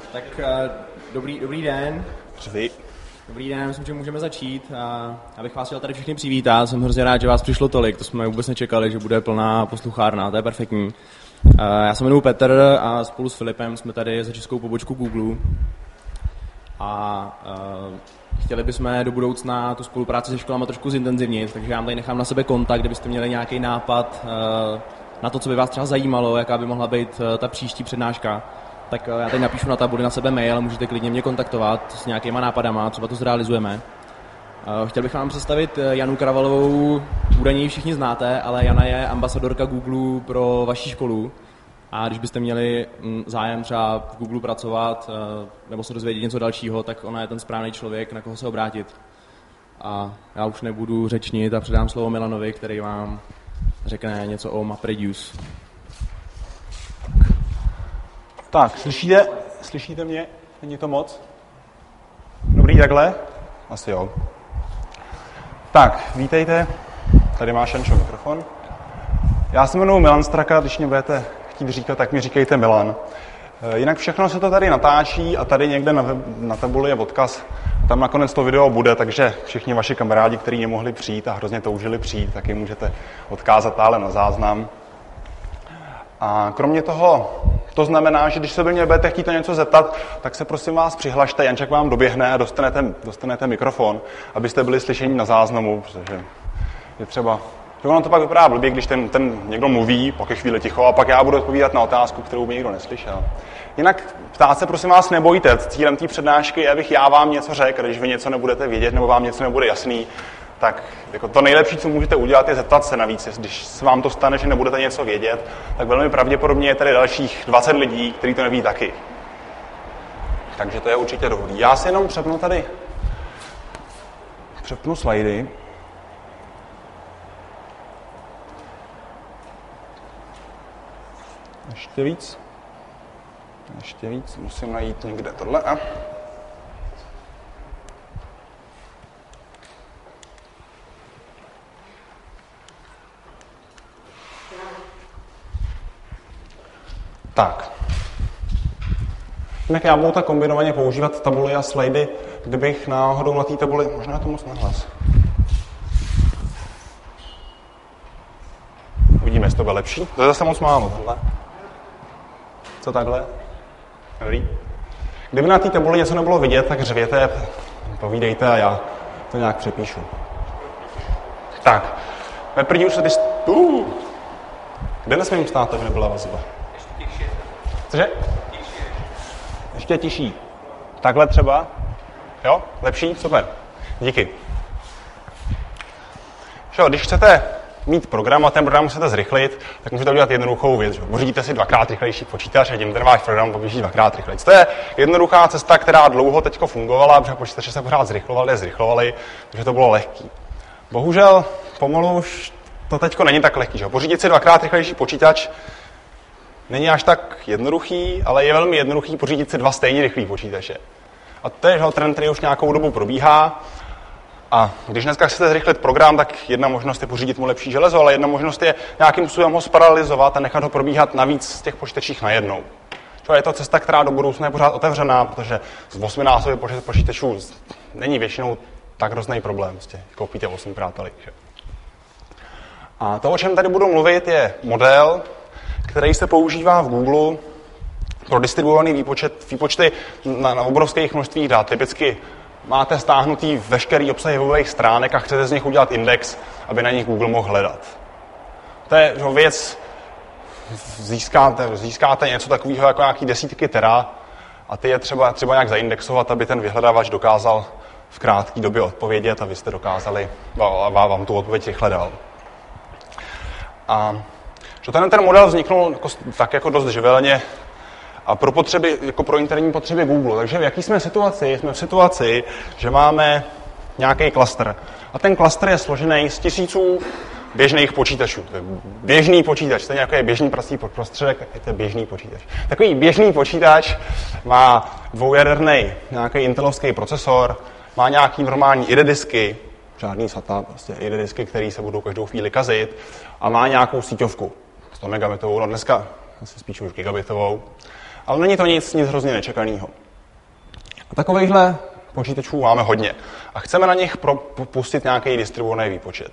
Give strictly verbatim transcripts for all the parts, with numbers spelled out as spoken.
Tak uh, dobrý, dobrý den. Zví. Dobrý den, myslím, že můžeme začít. A abych vás chtěl tady všechny přivítat, jsem hrozně rád, že vás přišlo tolik, to jsme vůbec nečekali, že bude plná posluchárna, to je perfektní. Uh, já se jmenuji Petr a spolu s Filipem jsme tady za českou pobočku Google. A uh, chtěli bychom do budoucna tu spolupráci se školama trošku zintenzivnit, takže já vám tady nechám na sebe kontakt, kdybyste měli nějaký nápad uh, na to, co by vás třeba zajímalo, jaká by mohla být uh, ta příští přednáška. Tak já teď napíšu na tabuli na sebe mail, můžete klidně mě kontaktovat s nějakýma nápadama, třeba to zrealizujeme. Chtěl bych vám představit Janu Kravalovou, údajně ji všichni znáte, ale Jana je ambasadorka Google pro vaši školu. A když byste měli zájem třeba v Google pracovat nebo se dozvědět něco dalšího, tak ona je ten správný člověk, na koho se obrátit. A já už nebudu řečnit a předám slovo Milanovi, který vám řekne něco o MapReduce. Tak, slyšíte? Slyšíte mě? Není to moc? Dobrý, takhle? Asi jo. Tak, vítejte. Tady máš Jančo mikrofon. Já se jmenuji Milan Straka, když mě budete chtít říkat, tak mi říkejte Milan. Jinak všechno se to tady natáčí a tady někde na, web, na tabuli je odkaz. Tam nakonec to video bude, takže všichni vaši kamarádi, kteří nemohli přijít a hrozně toužili přijít, tak jim můžete odkázat táhle na záznam. A kromě toho, to znamená, že když se by mě budete chtít něco zeptat, tak se prosím vás přihlašte, Janča k vám doběhne a dostanete, dostanete mikrofon, abyste byli slyšeni na záznamu, protože je třeba... Ono to pak vypadá blbě, když ten, ten někdo mluví, pak je chvíli ticho a pak já budu odpovídat na otázku, kterou by nikdo neslyšel. Jinak ptát se prosím vás nebojte, cílem té přednášky je, abych já vám něco řekl, když vy něco nebudete vědět nebo vám něco nebude jasný, tak jako to nejlepší, co můžete udělat, je zeptat se navíc. Když se vám to stane, že nebudete něco vědět, tak velmi pravděpodobně je tady dalších dvacet lidí, kteří to neví taky. Takže to je určitě dobrý. Já si jenom přepnu tady přepnu slajdy. Ještě víc. Ještě víc. Musím najít někde tohle. A. Tak. Jinak já budu tak kombinovaně používat tabuly a slajdy, kdybych náhodou na té tabuli... Možná to moc nahlas. Uvidíme, jestli to bude lepší. To je zase moc málo, tohle. Co takhle? Dobrý. Kdyby na té tabuli něco nebylo vidět, tak řvěte, povídejte a já to nějak přepíšu. Tak. MapReduce ty... Uh. Kde nesmím stát, aby nebyla vazba? Cože? Ještě tiší. Takhle třeba? Jo? Lepší? Super. Díky. Šo, když chcete mít program a ten program chcete zrychlit, tak můžete udělat jednoduchou věc. Že? Pořídíte si dvakrát rychlejší počítač a tím ten váš program poběží dvakrát rychleji. To je jednoduchá cesta, která dlouho teďko fungovala, protože počítače se pořád zrychlovali a zrychlovali, takže to bylo lehký. Bohužel pomalu už to teďko není tak lehký. Že? Pořídit si dvakrát rychlejší počítač není až tak jednoduchý, ale je velmi jednoduchý pořídit si dva stejně rychlý počítače. A to je trend, který už nějakou dobu probíhá. A když dneska chcete zrychlit program, tak jedna možnost je pořídit mu lepší železo, ale jedna možnost je nějakým způsobem ho sparalizovat a nechat ho probíhat navíc z těch počítačích najednou. To je to cesta, která do budoucna je pořád otevřená, protože z osminásobě počet počítačů není většinou tak hrozný problém. Prostě koupíte osmkrát tolik. Že? A to, o čem tady budu mluvit, je model, který se používá v Google pro distribuovaný výpočet, výpočty na, na obrovských množstvích dat. Typicky máte stáhnutý veškerý obsah webových stránek a chcete z nich udělat index, aby na nich Google mohl hledat. To je že, věc, získáte, získáte něco takového jako nějaký desítky tera a ty je třeba, třeba nějak zaindexovat, aby ten vyhledávač dokázal v krátké době odpovědět a vy jste dokázali a vám tu odpověď rychle dal. A že ten, ten model vzniknul jako, tak jako dost živelně a pro potřeby, jako pro interní potřeby Google. Takže v jaký jsme situaci? Jsme v situaci, že máme nějaký klaster. A ten klaster je složený z tisíců běžných počítačů. To je běžný počítač, to je nějaký běžný prostý prostředek, tak je to běžný počítač. Takový běžný počítač má dvoujaderný nějaký intelovský procesor, má nějaký normální I D disky, žádný SATA, prostě I D disky, které se budou každou chvíli kazit, a má nějakou síťovku, sto megabitovou, no dneska asi spíš už gigabitovou. Ale není to nic, nic hrozně nečekaného. A takovýchhle počítačů máme hodně. A chceme na nich pustit nějaký distribuovaný výpočet.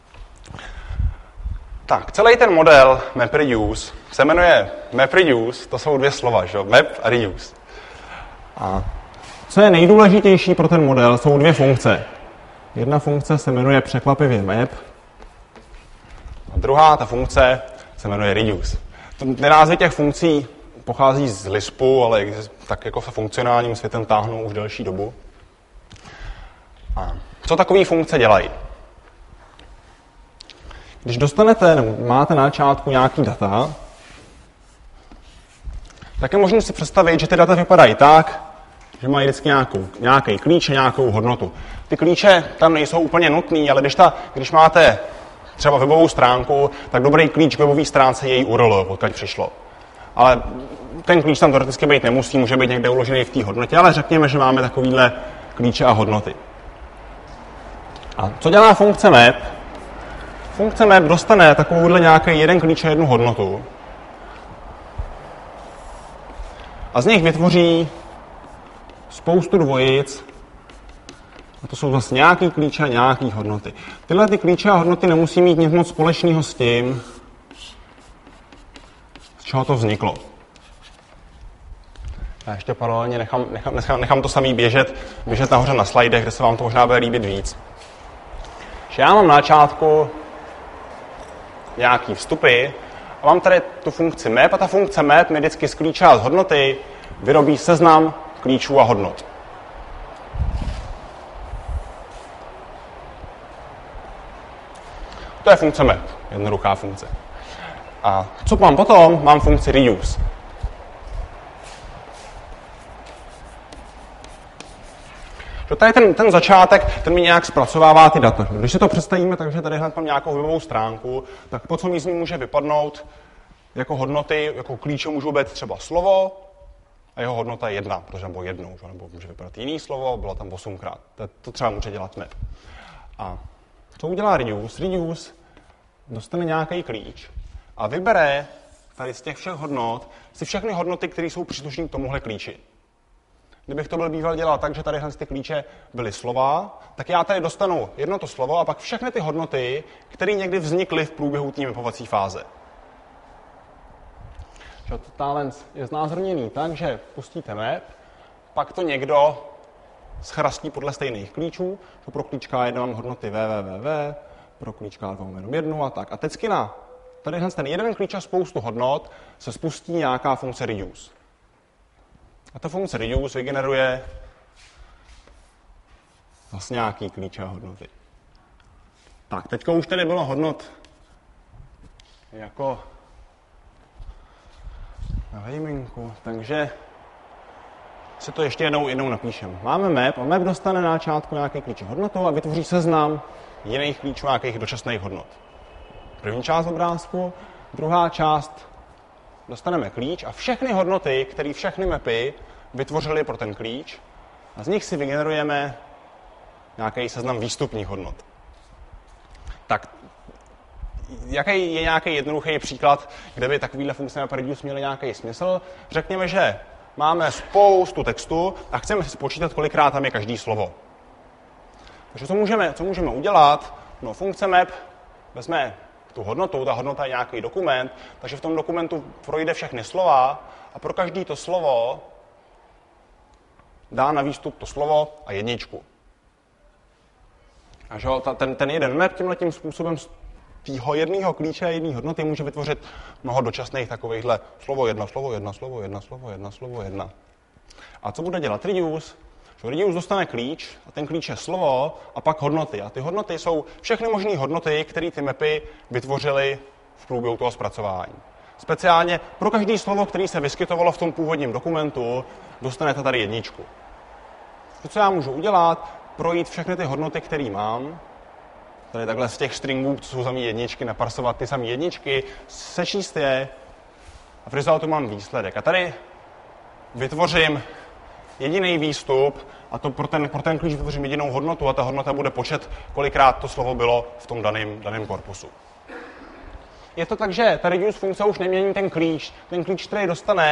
Tak, celý ten model MapReduce se jmenuje MapReduce, to jsou dvě slova, že? Map a reduce. A co je nejdůležitější pro ten model, jsou dvě funkce. Jedna funkce se jmenuje překvapivě map a druhá, ta funkce, se jmenuje reduce. Ty názvy těch funkcí pochází z Lispu, ale tak jako se funkcionálním světem táhnou už delší dobu. A co takové funkce dělají? Když dostanete, nebo máte na začátku nějaký data, tak je možné si představit, že ty data vypadají tak, že mají vždycky nějakou, nějaký klíč a nějakou hodnotu. Ty klíče tam nejsou úplně nutný, ale když, ta, když máte třeba webovou stránku, tak dobrý klíč k webové stránce je její U R L, odkud přišlo. Ale ten klíč tam teoreticky být nemusí, může být někde uložený v té hodnotě, ale řekněme, že máme takovýhle klíče a hodnoty. A co dělá funkce map? Funkce map dostane takovouhle nějaký jeden klíč a jednu hodnotu a z nich vytvoří spoustu dvojic a to jsou zase nějaký klíče a nějaký hodnoty. Tyhle ty klíče a hodnoty nemusí mít nic moc společného s tím, z čeho to vzniklo. Já ještě paralelně nechám, nechám, nechám, nechám to samý běžet, běžet nahoře na slidech, kde se vám to možná bude líbit víc. Že já mám na začátku nějaký vstupy a mám tady tu funkci map a ta funkce map mi vždycky z klíče a z hodnoty vyrobí seznam klíčů a hodnot. To je funkce map, jednoduchá funkce. A co mám potom? Mám funkci reduce. Že tady ten, ten začátek, ten mi nějak zpracovává ty data. Když si to představíme, takže tady hned mám nějakou webovou stránku, tak po co mi z ní může vypadnout jako hodnoty, jako klíče můžou být třeba slovo a jeho hodnota je jedna, protože bylo jednou, nebo může vypadat jiný slovo, bylo tam osmkrát. To, to třeba může dělat map. A co udělá reduce? Reduce dostane nějaký klíč a vybere tady z těch všech hodnot si všechny hodnoty, které jsou příslušné k tomuhle klíči. Kdybych to byl býval dělal tak, že tady ty klíče byly slova, tak já tady dostanu jedno to slovo a pak všechny ty hodnoty, které někdy vznikly v průběhu té mapovací fáze. Talent je znázorněný tak, že pustíte map, pak to někdo schrastí podle stejných klíčů, to pro klíčka jedna mám hodnoty www, pro klíčka dva mám jenom jednu a tak. A teďky na tady ten jeden klíč a spoustu hodnot se spustí nějaká funkce reduce. A ta funkce reduce vygeneruje vlastně nějaký klíče a hodnoty. Tak, teďka už tady bylo hodnot jako na vejminku, takže si to ještě jednou, jednou napíšem. Máme map a map dostane na začátku nějaký klíč a hodnotu a vytvoří seznam jiných klíčů, nějakých dočasných hodnot. První část obrázku, druhá část dostaneme klíč a všechny hodnoty, které všechny mapy vytvořily pro ten klíč a z nich si vygenerujeme nějaký seznam výstupních hodnot. Tak, jaký je nějaký jednoduchý příklad, kde by takovýhle funkce MapReduce měly nějaký smysl? Řekněme, že máme spoustu textu a chceme si spočítat, kolikrát tam je každý slovo. Takže co můžeme, co můžeme udělat? No, funkce map vezme tu hodnotu, ta hodnota je nějaký dokument, takže v tom dokumentu projde všechny slova a pro každý to slovo dá na výstup to slovo a jedničku. A že ten, ten jeden map tímhletím způsobem z tého jedného klíče a jedné hodnoty může vytvořit mnoho dočasných takovýchhle slovo jedna, slovo jedna, slovo jedna, slovo jedna, slovo jedna. A co bude dělat reduce? Že reduce dostane klíč a ten klíč je slovo a pak hodnoty. A ty hodnoty jsou všechny možné hodnoty, které ty mapy vytvořily v průběhu toho zpracování. Speciálně pro každé slovo, které se vyskytovalo v tom původním dokumentu, dostanete tady jedničku. To, co já můžu udělat, projít všechny ty hodnoty, které mám, tady takhle z těch stringů, co jsou samý jedničky, naparsovat ty samé jedničky, sečíst je a v resultu mám výsledek. A tady vytvořím jediný výstup a to pro ten, pro ten klíč vytvořím jedinou hodnotu a ta hodnota bude počet, kolikrát to slovo bylo v tom daném, daném korpusu. Je to tak, že ta reduce funkce už nemění ten klíč. Ten klíč, který dostane,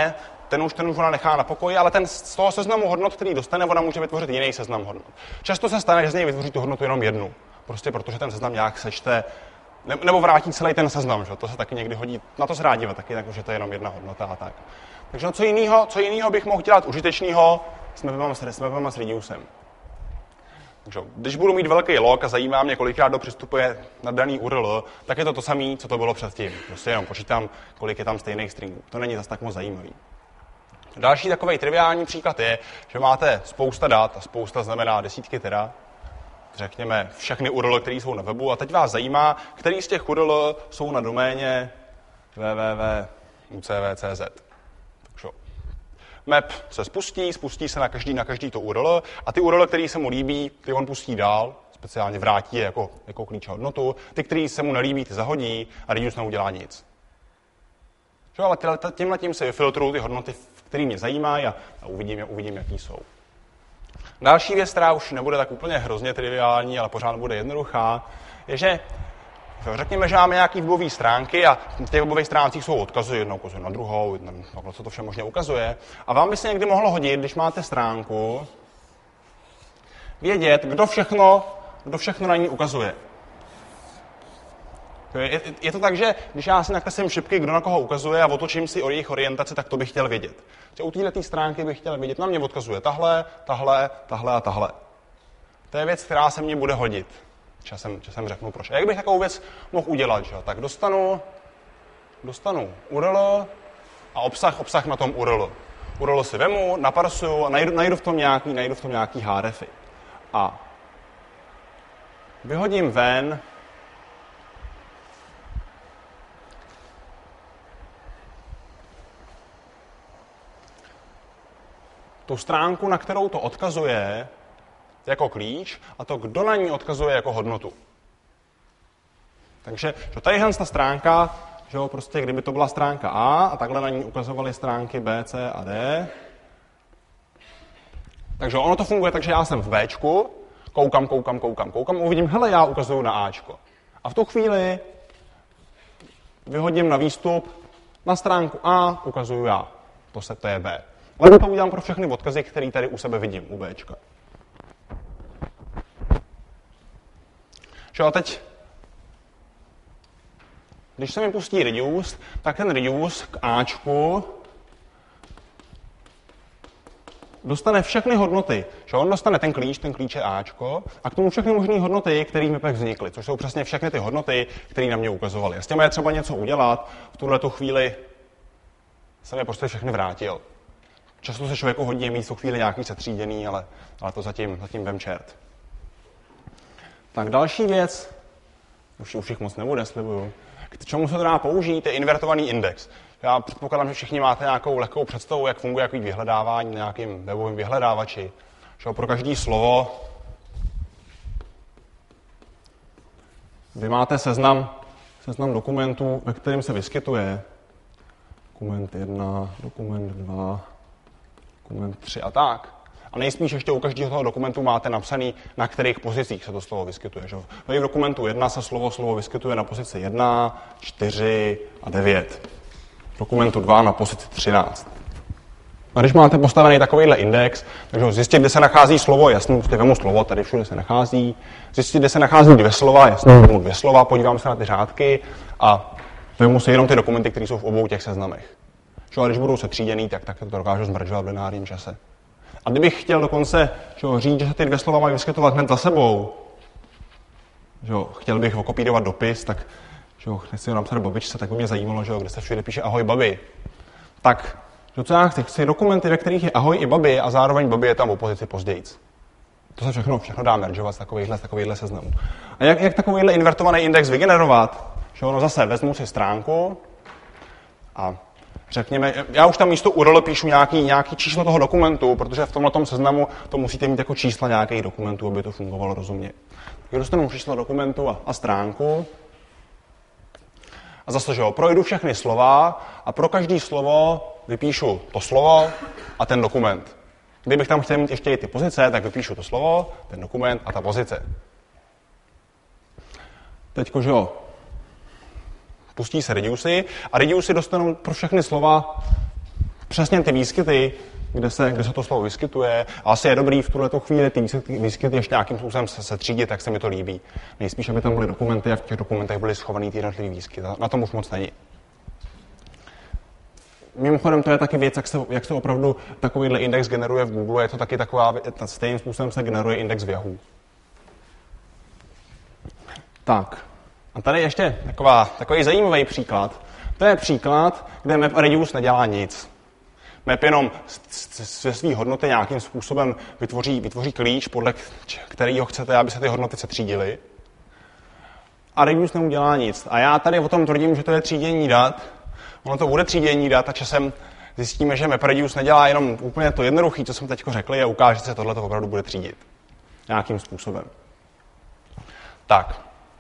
ten už, ten už ona nechá na pokoji, ale ten z toho seznamu hodnot, který dostane, ona může vytvořit jiný seznam hodnot. Často se stane, že z něj vytvoří tu hodnotu jenom jednu. Prostě protože ten seznam nějak sečte, nebo vrátí celý ten seznam, že? To se taky někdy hodí, na to se rád dívat taky, takže to je jenom jedna hodnota a tak. Takže no, co jiného, co jiného bych mohl dělat užitečného s mapem s, mapem s Reducem. Takže když budu mít velký log a zajímá mě, kolikrát do přistupuje na daný U R L, tak je to to samé, co to bylo předtím. Prostě jenom počítám, kolik je tam stejných stringů. To není zase tak moc zajímavý. Další takový triviální příklad je, že máte spousta dat, a spousta znamená desítky teda, řekněme všechny U R L, které jsou na webu, a teď vás zajímá, který z těch U R L jsou na doméně www tečka u c v tečka c z. Takže map se spustí, spustí se na každý, na každý to U R L a ty U R L, který se mu líbí, ty on pustí dál, speciálně vrátí je jako, jako klíč hodnotu, ty, který se mu nelíbí, ty zahodí a Reduce neudělá nic. Jo, ale tímhle tím se vyfiltrují ty hodnoty, které mě zajímají a, a uvidím, uvidím, jaký jsou. Další věc, která už nebude tak úplně hrozně triviální, ale pořád bude jednoduchá, je, že řekněme, že máme nějaké webové stránky a v těch webových stráncích jsou odkazy, jednou ukazuje na druhou, jednou, co to vše možně ukazuje. A vám by se někdy mohlo hodit, když máte stránku, vědět, kdo všechno, kdo všechno na ní ukazuje. Je, je to tak, že když já si nakreslím šipky, kdo na koho ukazuje a otočím si o jejich orientaci, tak to bych chtěl vědět. Že u této stránky bych chtěl vědět, na mě odkazuje tahle, tahle, tahle a tahle. To je věc, která se mně bude hodit. Časem, časem řeknu proč. A jak bych takovou věc mohl udělat? Že? Tak dostanu, dostanu U R L a obsah, obsah na tom U R L. U R L si vemu, naparsuju a najdu, najdu v tom nějaký, najdu v tom nějaký hrefy. A vyhodím ven tu stránku, na kterou to odkazuje jako klíč a to, kdo na ní odkazuje jako hodnotu. Takže že tadyhle ta stránka, že jo, prostě kdyby to byla stránka A a takhle na ní ukazovaly stránky B, C a D. Takže ono to funguje tak, že já jsem v Bčku, koukám, koukám, koukám, koukám, uvidím, hele, já ukazuju na Ačko. A v tu chvíli vyhodím na výstup, na stránku A ukazuju já. To, se, to je B. Ale to udělám pro všechny odkazy, které tady u sebe vidím, u Bčka. A teď, když se mi pustí Reduce, tak ten Reduce k Ačku dostane všechny hodnoty. Že on dostane ten klíč, ten klíč je Ačko, a k tomu všechny možné hodnoty, které mi pak vznikly, což jsou přesně všechny ty hodnoty, které na mě ukazovaly. A s těmi je třeba něco udělat, v tuhletu chvíli jsem je prostě všechny vrátil. Často se člověku hodně mít v tu chvíli nějaký setříděný, ale, ale to zatím, zatím vem čert. Tak další věc, už, už jich moc nebude, slibuju. K čemu se to dá použít, je invertovaný index. Já předpokládám, že všichni máte nějakou lehkou představu, jak funguje jaký vyhledávání na nějakým webovým vyhledávači. Že pro každé slovo vy máte seznam, seznam dokumentů, ve kterém se vyskytuje dokument jedna, dokument dva, dokument tři a tak. A nejspíš ještě u každého toho dokumentu máte napsaný, na kterých pozicích se to slovo vyskytuje. Že? V dokumentu jedna se slovo slovo vyskytuje na pozici jedna, čtyři a devět. V dokumentu dva na pozici třináct. A když máte postavený takovýhle index, takže zjistit, kde se nachází slovo, jasně, prostě vemu slovo, tady všude se nachází. Zjistit, kde se nachází dvě slova, jasně, vemu dvě slova, podívám se na ty řádky a vemu si jenom ty dokumenty, které jsou v obou těch seznamech. Že? A když budou setříděný, tak, tak to dokážu zmržovat v lineárním čase. A kdybych chtěl dokonce čo, říct, že se ty dvě slova mají vyskytovat hned za sebou, že, chtěl bych okopírovat dopis, tak že, nechci ho napsat babičce, tak by mě zajímalo, že, kde se všude píše ahoj babi. Tak že, co já chci, chci dokumenty, ve kterých je ahoj i babi a zároveň babi je tam v opozici pozdějíc. To se všechno, všechno dá meržovat z takovýchhle, z takovýchhle seznamů. A jak, jak takovýhle invertovaný index vygenerovat? Že, no zase vezmu si stránku a řekněme, já už tam místo U R L píšu nějaký, nějaký číslo toho dokumentu, protože v tomhletom seznamu to musíte mít jako čísla nějakých dokumentů, aby to fungovalo rozumně. Tak dostanu číslo dokumentu a, a stránku. A zase, že jo, projdu všechny slova a pro každé slovo vypíšu to slovo a ten dokument. Kdybych tam chtěl mít ještě i ty pozice, tak vypíšu to slovo, ten dokument a ta pozice. Teďko, že jo, pustí se Reducey a Reducey dostanou pro všechny slova přesně ty výskyty, kde se, kde se to slovo vyskytuje. A asi je dobrý v tuhleto chvíli ty výskyty, výskyty ještě nějakým způsobem se, se třídit, tak se mi to líbí. Nejspíš, aby tam byly dokumenty a v těch dokumentech byly schovaný ty jednotlivý výskyty. Na tom už moc není. Mimochodem, to je taky věc, jak se, jak se opravdu takovýhle index generuje v Google. Je to taky taková, stejným způsobem se generuje index v Yahoo. Tak. A tady ještě taková, takový zajímavý příklad. To je příklad, kde map reduce nedělá nic. Map jenom ze své hodnoty nějakým způsobem vytvoří, vytvoří klíč, podle kterého chcete, aby se ty hodnoty setřídily. A reduce neudělá nic. A já tady o tom tvrdím, že to je třídění dat. Ono to bude třídění dat a časem zjistíme, že map reduce nedělá jenom úplně to jednoduché, co jsme teď řekli, a ukáže se, že tohle to opravdu bude třídit. Nějakým způsobem. Tak.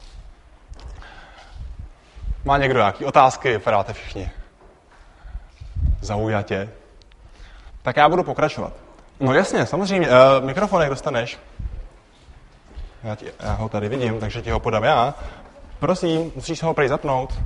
Má někdo nějaké otázky? Vypadáte všichni zaujatě. Tak já budu pokračovat. No jasně, samozřejmě. Uh, mikrofonek dostaneš. Já, ti, já ho tady vidím, takže ti ho podám já. Prosím, musíš se ho prej zapnout.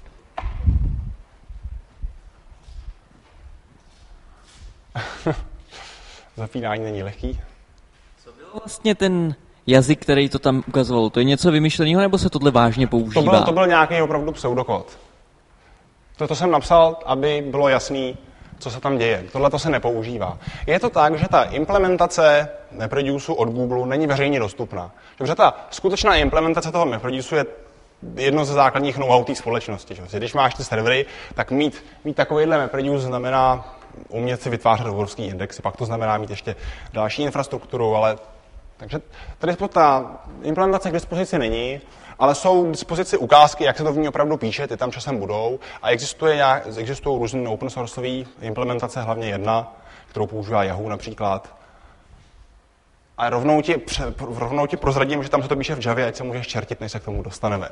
Zapínání není lehký. Co byl vlastně ten jazyk, který to tam ukazoval? To je něco vymyšleného, nebo se tohle vážně používá? To byl, to byl nějaký opravdu pseudokód. To, to jsem napsal, aby bylo jasný, co se tam děje. Tohle to se nepoužívá. Je to tak, že ta implementace MapReduceu od Google není veřejně dostupná. Takže ta skutečná implementace toho MapReduceu je jedno ze základních know-how té společnosti. Že? Když máš ty servery, tak mít, mít takovýhle MapReduce znamená umět si vytvářet obrovský indexy. Pak to znamená mít ještě další infrastrukturu, ale takže tady ta implementace k dispozici není, ale jsou k dispozici ukázky, jak se to v ní opravdu píše, ty tam časem budou a existuje nějak, existují různé open sourceové implementace, hlavně jedna, kterou používá Yahoo například. A rovnou ti, rovnou ti prozradím, že tam se to píše v Javě, ať se můžeš čertit, než se k tomu dostaneme.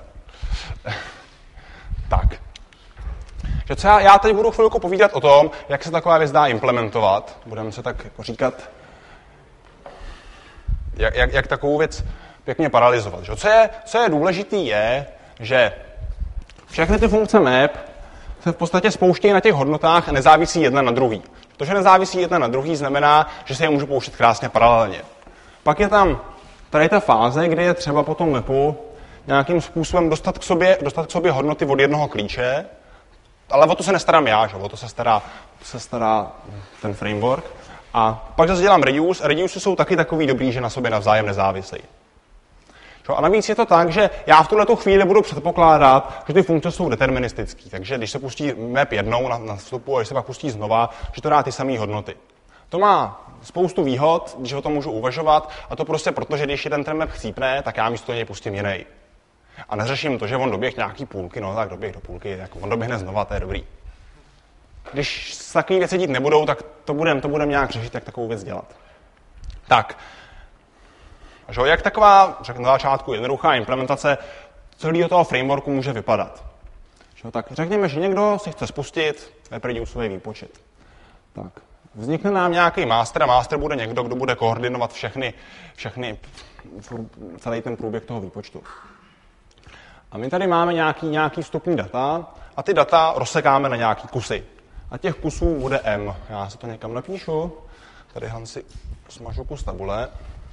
Tak. Že co já, já teď budu chvilku povídat o tom, jak se taková věc dá implementovat. Budeme se tak jako říkat, jak, jak, jak takovou věc pěkně paralyzovat. Že? Co je, co je důležitý je, že všechny ty funkce map se v podstatě spouštějí na těch hodnotách a nezávisí jedna na druhý. To, že nezávisí jedna na druhý, znamená, že se je můžu pouštět krásně paralelně. Pak je tam tady ta fáze, kdy je třeba po tom mapu nějakým způsobem dostat k sobě, dostat k sobě hodnoty od jednoho klíče, ale o to se nestarám já, že? O to se stará, se stará ten framework. A pak zase dělám reduce. Reduce jsou taky takový dobrý, že na sobě navzájem nezávisejí. A navíc je to tak, že já v tuhletu chvíli budu předpokládat, že ty funkce jsou deterministické. Takže když se pustí map jednou na, na vstupu a když se pak pustí znova, že to dá ty samé hodnoty. To má spoustu výhod, když o tom můžu uvažovat, a to prostě proto, že když jeden ten map chcípne, tak já místo něj pustím jiný. A neřeším to, že on doběh nějaký půlky, no tak doběh do půlky, jako on doběhne znova, to je dobrý. Když takové věci dít nebudou, tak to budeme to budem nějak řešit, jak takovou věc dělat. Tak, že jak taková, řeknu na začátku, jednoduchá implementace celého toho frameworku může vypadat. Že tak řekněme, že někdo si chce spustit MapReduceový výpočet. Tak, vznikne nám nějaký master a master bude někdo, kdo bude koordinovat všechny, všechny celý ten průběh toho výpočtu. A my tady máme nějaký, nějaký vstupní data a ty data rozsekáme na nějaký kusy. A těch kusů bude M. Já se to někam napíšu. Tady si smažu kus tabule.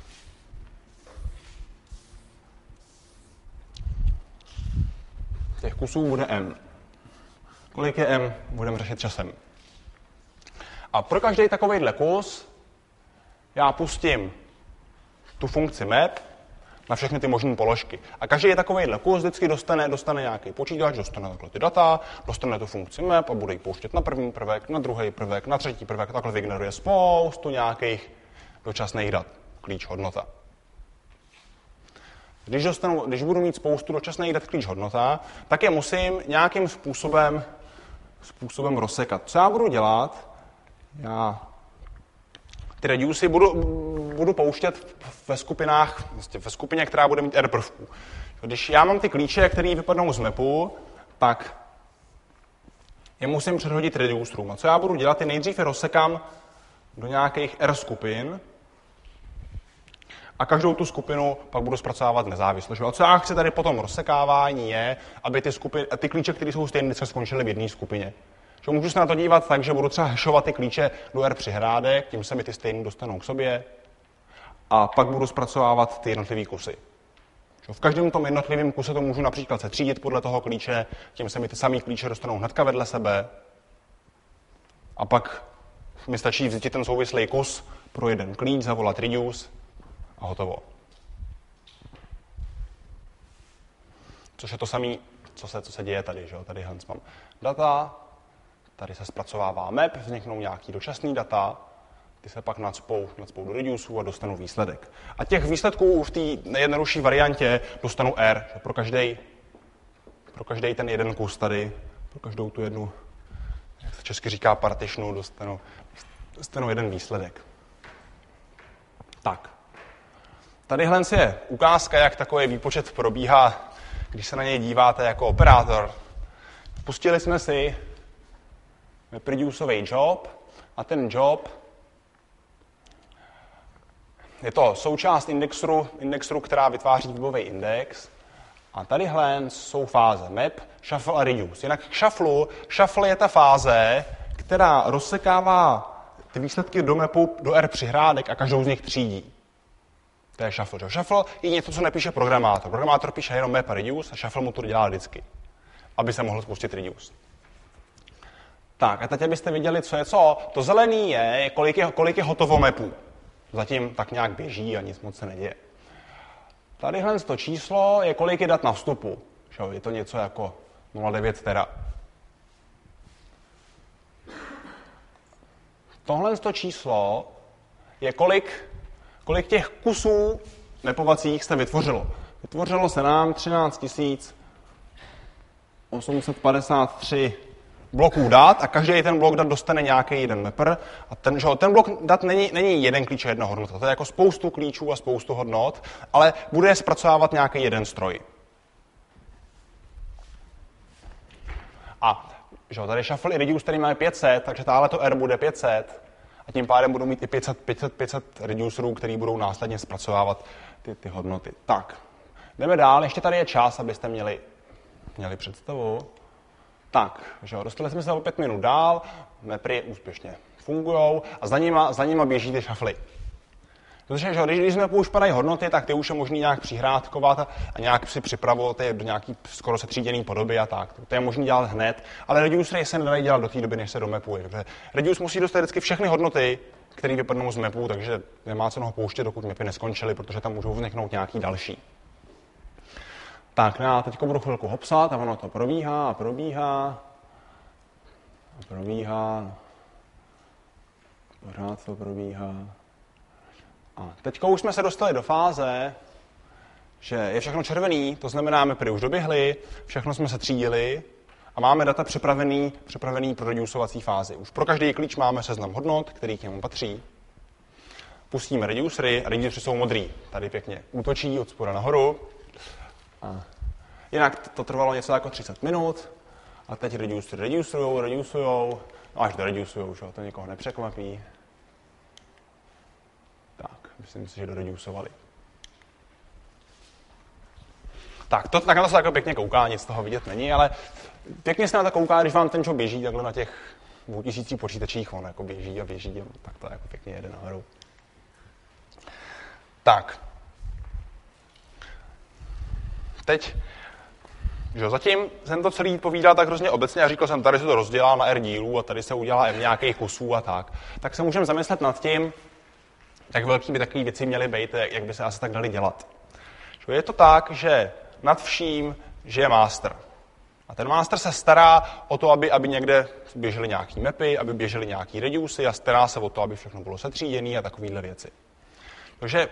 Těch kusů bude M. Kolik je M, budeme řešit časem. A pro každý takovejhle kus já pustím tu funkci map na všechny ty možné položky. A každý takovejhle kus vždycky dostane, dostane nějaký počítač, dostane takhle ty data, dostane tu funkci map a bude ji pouštět na první prvek, na druhý prvek, na třetí prvek a takhle vygeneruje spoustu nějakých dočasných dat. Klíč hodnota. Když, dostanu, když budu mít spoustu dočasných dat klíč hodnota, tak je musím nějakým způsobem, způsobem rozsekat. Co já budu dělat? Já ty reducey budu, budu pouštět ve skupinách, ve skupině, která bude mít R prvků. Když já mám ty klíče, které vypadnou z mapu, tak je musím předhodit reducerům. A co já budu dělat, je nejdřív je rozsekám do nějakých R skupin a každou tu skupinu pak budu zpracovávat nezávisle. A co já chci tady po tom rozsekávání je, aby ty, skupiny, ty klíče, které jsou stejné, skončily v jedné skupině. Že můžu se na to dívat tak, že budu třeba hashovat ty klíče do R přihrádek, tím se mi ty stejný dostanou k sobě a pak budu zpracovávat ty jednotlivé kusy. V každém tom jednotlivém kuse to můžu například setřídit podle toho klíče, tím se mi ty samý klíče dostanou hnedka vedle sebe a pak mi stačí vzít ten souvislý kus pro jeden klíč, zavolat reduce a hotovo. Což je to samé, co se, co se děje tady. Že? Tady Hans mám data, tady se zpracovává map, vzniknou nějaký dočasný data, ty se pak nacpou, nacpou do reduceu a dostanou výsledek. A těch výsledků v té nejjednodušší variantě dostanu R. Že? Pro každý pro každý ten jeden kus tady, pro každou tu jednu, jak se česky říká, partitionu, dostanu, dostanu jeden výsledek. Tak. Tadyhle je ukázka, jak takový výpočet probíhá, když se na něj díváte jako operátor. Pustili jsme si reduceový job a ten job je to součást indexru, indexru která vytváří webový index. A tadyhle jsou fáze map, shuffle a reduce. Jinak k shufflu, shuffle je ta fáze, která rozsekává ty výsledky do mapu do R přihrádek a každou z nich třídí. To je shuffle. Shuffle je něco, co nepíše programátor. Programátor píše jenom map a reduce a shuffle mu to dělá vždycky, aby se mohl spustit reduce. Tak a teď abyste viděli, co je co. To zelený je, kolik je, kolik je hotovo mapů. Zatím tak nějak běží a nic moc se neděje. Tadyhle to číslo je, kolik je dat na vstupu. Je to něco jako nula celá devět tera. Tohle to číslo je, kolik, kolik těch kusů mapovacích se vytvořilo. Vytvořilo se nám třináct tisíc osm set padesát tři bloků dat a každý ten blok dat dostane nějaký jeden mapper. A ten, že, ten blok dat není, není jeden klíč a jedna hodnota. To je jako spoustu klíčů a spoustu hodnot, ale bude je zpracovávat nějaký jeden stroj. A že, tady shuffle i reduce, tady máme pět set, takže tahle to R bude pět set a tím pádem budou mít i pět set, pět set, pět set reducerů, který budou následně zpracovávat ty, ty hodnoty. Tak, jdeme dál. Ještě tady je čas, abyste měli, měli představu. Tak, že jo, dostali jsme se o pět minut dál, mapry úspěšně fungujou a za nima, za nima běží ty shuffly. Protože že, když, když jsme už padají hodnoty, tak ty už je možný nějak přihrádkovat a, a nějak si připravovat je do nějaký skoro setříděný podoby a tak. To je možný dělat hned, ale reducery se nedají dělat do té doby, než se domapuje. Takže reduce musí dostat vždycky všechny hodnoty, které vypadnou z mapu, takže nemá cenu ho pouštět, dokud mapy neskončily, protože tam můžou vzniknout nějaký další. Tak, já teď budu chvilku hopsat a ono to probíhá a probíhá a probíhá. Pořád to probíhá. A teďka už jsme se dostali do fáze, že je všechno červený, to znamená, mapy už doběhly, všechno jsme se třídili a máme data připravený, připravený pro reducovací fázi. Už pro každý klíč máme seznam hodnot, který k němu patří. Pustíme reducery a reducery jsou modrý. Tady pěkně útočí od spoda nahoru. A jinak to trvalo něco jako třicet minut a teď reducery reducerujou, reducujou, no až to reducujou, že? To nikoho nepřekvapí. Tak, myslím si, že doreducovali. Tak, to takhle se jako pěkně kouká, nic z toho vidět není, ale pěkně se na to kouká, když vám ten job běží takhle na těch dvou tisících počítačích, on jako běží a běží, a tak to jako pěkně jede nahoru. Tak. Teď, že zatím jsem to celý povídal tak hrozně obecně a říkal jsem, tady se to rozdělá na R dílů a tady se udělá M nějakých kusů a tak. Tak se můžeme zamyslet nad tím, jak velký by takové věci měly být, jak by se asi tak dali dělat. Je to tak, že nad vším žije master. A ten master se stará o to, aby, aby někde běžely nějaký mapy, aby běžely nějaký reducy a stará se o to, aby všechno bylo setříděné a takovéhle věci. Takže,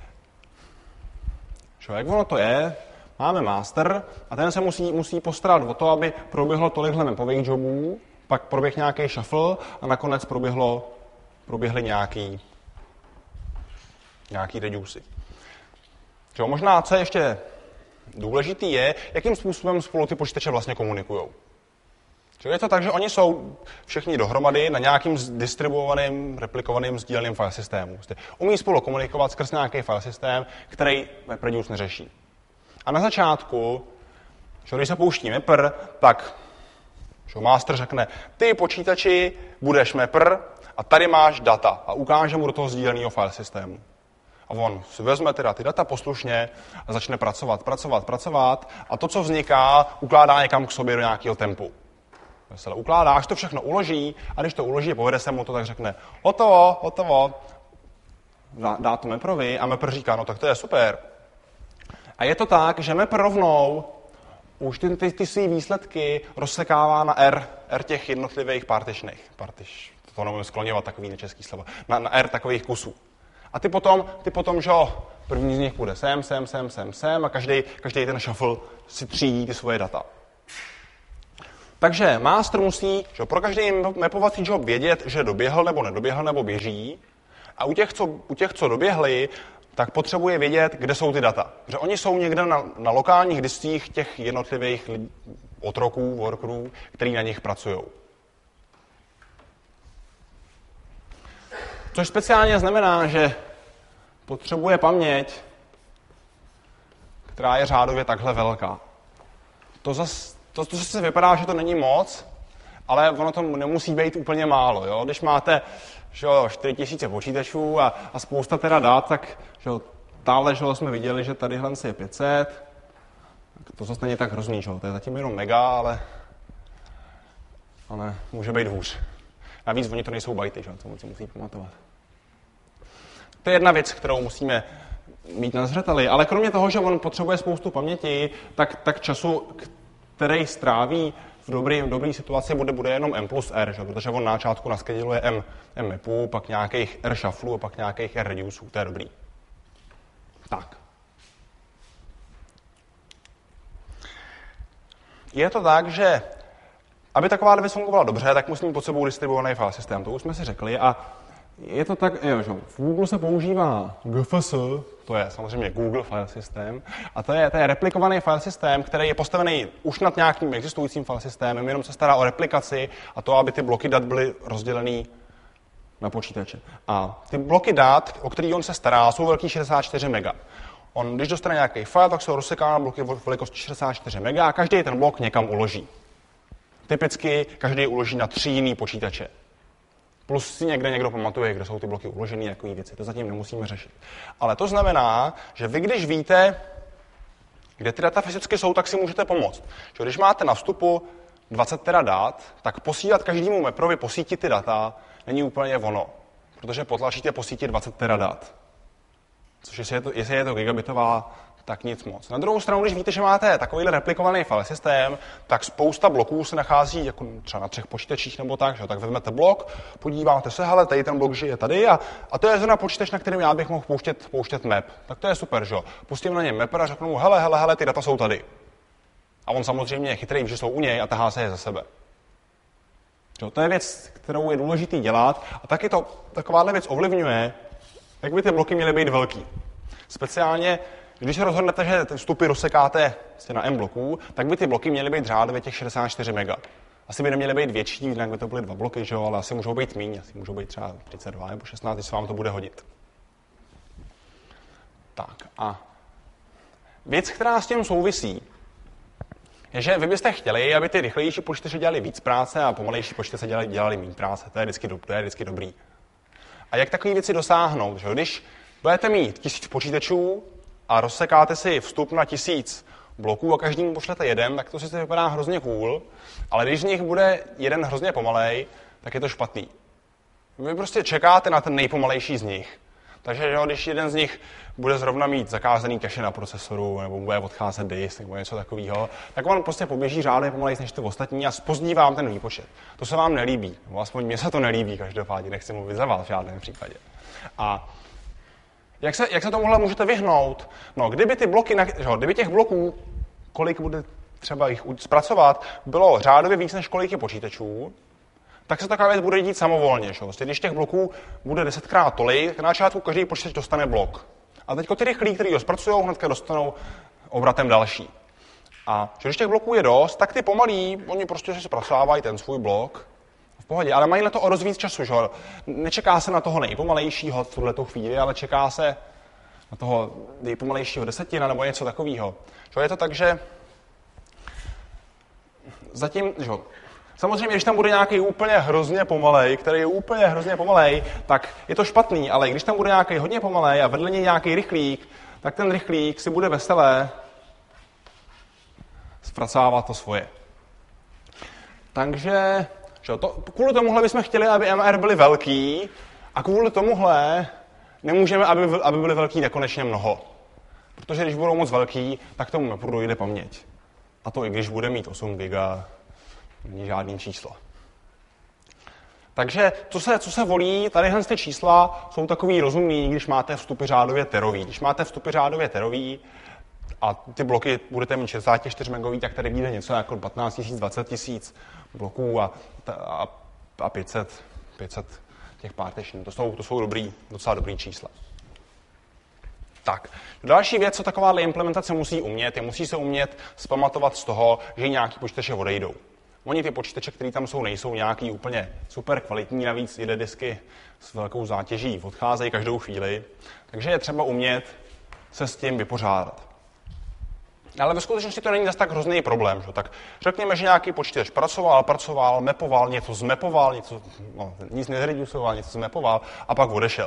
jak ono to je, máme master a ten se musí, musí postarat o to, aby proběhlo tolikhle mapových jobů, pak proběh nějaký shuffle a nakonec proběhlo, proběhly nějaký, nějaký reducy. Čo, možná, co je ještě důležitý, je, jakým způsobem spolu ty počítače vlastně komunikujou. Je to tak, že oni jsou všichni dohromady na nějakým distribuovaným, replikovaným, sdíleným file systému. Umí spolu komunikovat skrz nějaký file systém, který MapReduce neřeší. A na začátku, že když se pouští mapper, tak Že master řekne, ty počítači budeš mapper a tady máš data a ukáže mu do toho sdíleného file systému. A on si vezme teda ty data poslušně a začne pracovat, pracovat, pracovat a to, co vzniká, ukládá někam k sobě do nějakého tempu. Se ukládá, až to všechno uloží a když to uloží, povede se mu to, tak řekne hotovo, hotovo, dá, dá to mapperovi a mapper říká, no tak to je super. A je to tak, že mapper rovnou už ty, ty, ty svý výsledky rozsekává na R, R těch jednotlivých partitionech. Partiš, to nemůžu skloňovat takový nečeský slova. Na, na R takových kusů. A ty potom, ty potom, že první z nich půjde sem, sem, sem, sem, sem a každý, každý ten shuffle si třídí ty svoje data. Takže master musí, že pro každý mapovací job vědět, že doběhl nebo nedoběhl nebo běží. A u těch, co, u těch, co doběhli, tak potřebuje vědět, kde jsou ty data. Protože oni jsou někde na, na lokálních diskách těch jednotlivých otroků, workerů, který na nich pracují. Což speciálně znamená, že potřebuje paměť, která je řádově takhle velká. To zase to, to zase vypadá, že to není moc, ale ono to nemusí být úplně málo. Jo? Když máte že jo, čtyři tisíce počítačů a, a spousta teda dat, tak že jo, táhle že jo, jsme viděli, že tadyhle je pět set. To zase není tak hrozný, že jo? To je zatím jenom mega, ale, ale může být hůř. Navíc oni to nejsou bajty, že jo? To musí, musí pamatovat. To je jedna věc, kterou musíme mít na zřeteli, ale kromě toho, že on potřebuje spoustu paměti, tak, tak času, který stráví v dobré v dobrý situaci, bude, bude jenom M plus R, že? Protože on na začátku naskeduluje M, M mapů, pak nějakých R shufflů a pak nějakých R reduceů. To je dobrý. Tak. Je to tak, že aby taková věc fungovala dobře, tak musí mít pod sebou distribuovaný file systém. To už jsme si řekli a je to tak, jo, že v Google se používá G F S, to je samozřejmě Google File System, a to je, to je replikovaný file systém, který je postavený už nad nějakým existujícím file systémem, jenom se stará o replikaci a to, aby ty bloky dat byly rozdělený na počítače. A ty bloky dat, o který on se stará, jsou velký šedesát čtyři mega. On, když dostane nějaký file, tak se ho rozseká na bloky velikosti šedesát čtyři mega a každý ten blok někam uloží. Typicky každý uloží na tři jiný počítače. Plus si někde někdo pamatuje, kde jsou ty bloky uložené, jakové věci. To zatím nemusíme řešit. Ale to znamená, že vy, když víte, kde ty data fyzicky jsou, tak si můžete pomoct. Že když máte na vstupu dvacet tera dat, tak posílat každému maprovi po síti ty data není úplně ono. Protože potlačíte po síti dvacet tera dat. Což jestli je to, jestli je to gigabitová, tak nic moc. Na druhou stranu, když víte, že máte takovýhle replikovaný file systém, tak spousta bloků se nachází jako třeba na třech počítačích nebo tak, že? Tak vezmete blok, podíváte se, hele, tady ten blok žije tady a, a to je zrovna počítač, na kterém já bych mohl pouštět, pouštět map. Tak to je super, že? Pustím na něm mapper a řeknu mu, hele, hele, hele, ty data jsou tady. A on samozřejmě je chytrý, že jsou u něj a tahá se je za sebe. Že? To je věc, kterou je důležitý dělat a taky to takováhle věc ovlivňuje, jak by ty bloky měly být velký. Speciálně když se rozhodnete, že ty vstupy rozsekáte na M bloků, tak by ty bloky měly být řádově těch šedesát čtyři mega. Asi by neměly být větší, jinak by to byly dva bloky, že jo, ale asi můžou být míň, asi můžou být třeba třicet dva nebo šestnáct, když se vám to bude hodit. Tak a věc, která s tím souvisí, je, že vy byste chtěli, aby ty rychlejší počítače dělali víc práce a pomalejší počítače dělali, dělali méně práce. To je vždycky, to je vždycky dobrý. A jak takové věci dosáhnout? Že? Když budete mít tisíc počítačů a rozsekáte si vstup na tisíc bloků a každému pošlete jeden, tak to sice vypadá hrozně cool, ale když z nich bude jeden hrozně pomalej, tak je to špatný. Vy prostě čekáte na ten nejpomalejší z nich. Takže jo, když jeden z nich bude zrovna mít zakázaný cache na procesoru, nebo bude odcházet disk, nebo něco takového, tak on prostě poběží řádně pomalejší než ty ostatní a zpozdí vám ten výpočet. To se vám nelíbí, nebo aspoň mně se to nelíbí každopádně, nechci mluvit za vás v žádném případě. A jak se, jak se tomuhle můžete vyhnout? No, kdyby ty bloky, že, kdyby těch bloků, kolik bude třeba jich zpracovat, bylo řádově víc než kolik je počítačů, tak se taková věc bude dít samovolně. Že? Vlastně, když těch bloků bude desetkrát tolik, tak na začátku každý počítač dostane blok. A teď ty rychlí, kteří ho zpracují, hnedka dostanou obratem další. A že když těch bloků je dost, tak ty pomalí, oni prostě si zpracovávají ten svůj blok v pohodě, ale mají na to o dost víc času. Že? Nečeká se na toho nejpomalejšího v tuhletu chvíli, ale čeká se na toho nejpomalejšího desetina nebo něco takového. Je to tak, že zatím, že Samozřejmě, když tam bude nějaký úplně hrozně pomalej, který je úplně hrozně pomalej, tak je to špatný, ale když tam bude nějaký hodně pomalej a vedle něj nějaký rychlík, tak ten rychlík si bude veselé zpracovávat to svoje. Takže že to, kvůli tomuhle bychom chtěli, aby M R byly velký a kvůli tomuhle nemůžeme, aby, aby byly velký nekonečně mnoho. Protože když budou moc velký, tak tomu mapu dojde paměť. A to i když bude mít osm giga, není žádný číslo. Takže co se, co se volí, tadyhle ty čísla jsou takový rozumný, když máte vstupy řádově terový. Když máte vstupy řádově terový a ty bloky budete mít šedesát čtyři megový, tak tady vyjde něco jako patnáct tisíc, dvacet tisíc bloků a, a, a pět set, pět set těch partition. To jsou, to jsou dobrý, docela dobrý čísla. Tak, další věc, co takováhle implementace musí umět, je musí se umět zpamatovat z toho, že nějaký počítače odejdou. Oni ty počítače, které tam jsou, nejsou nějaký úplně super kvalitní, navíc jde disky s velkou zátěží odcházejí každou chvíli, takže je třeba umět se s tím vypořádat. Ale ve skutečnosti to není zase tak hrozný problém. Že? Tak řekněme, že nějaký počítač pracoval, pracoval, mapoval, něco zmapoval, něco, no, nic nezreducoval, něco zmapoval a pak odešel.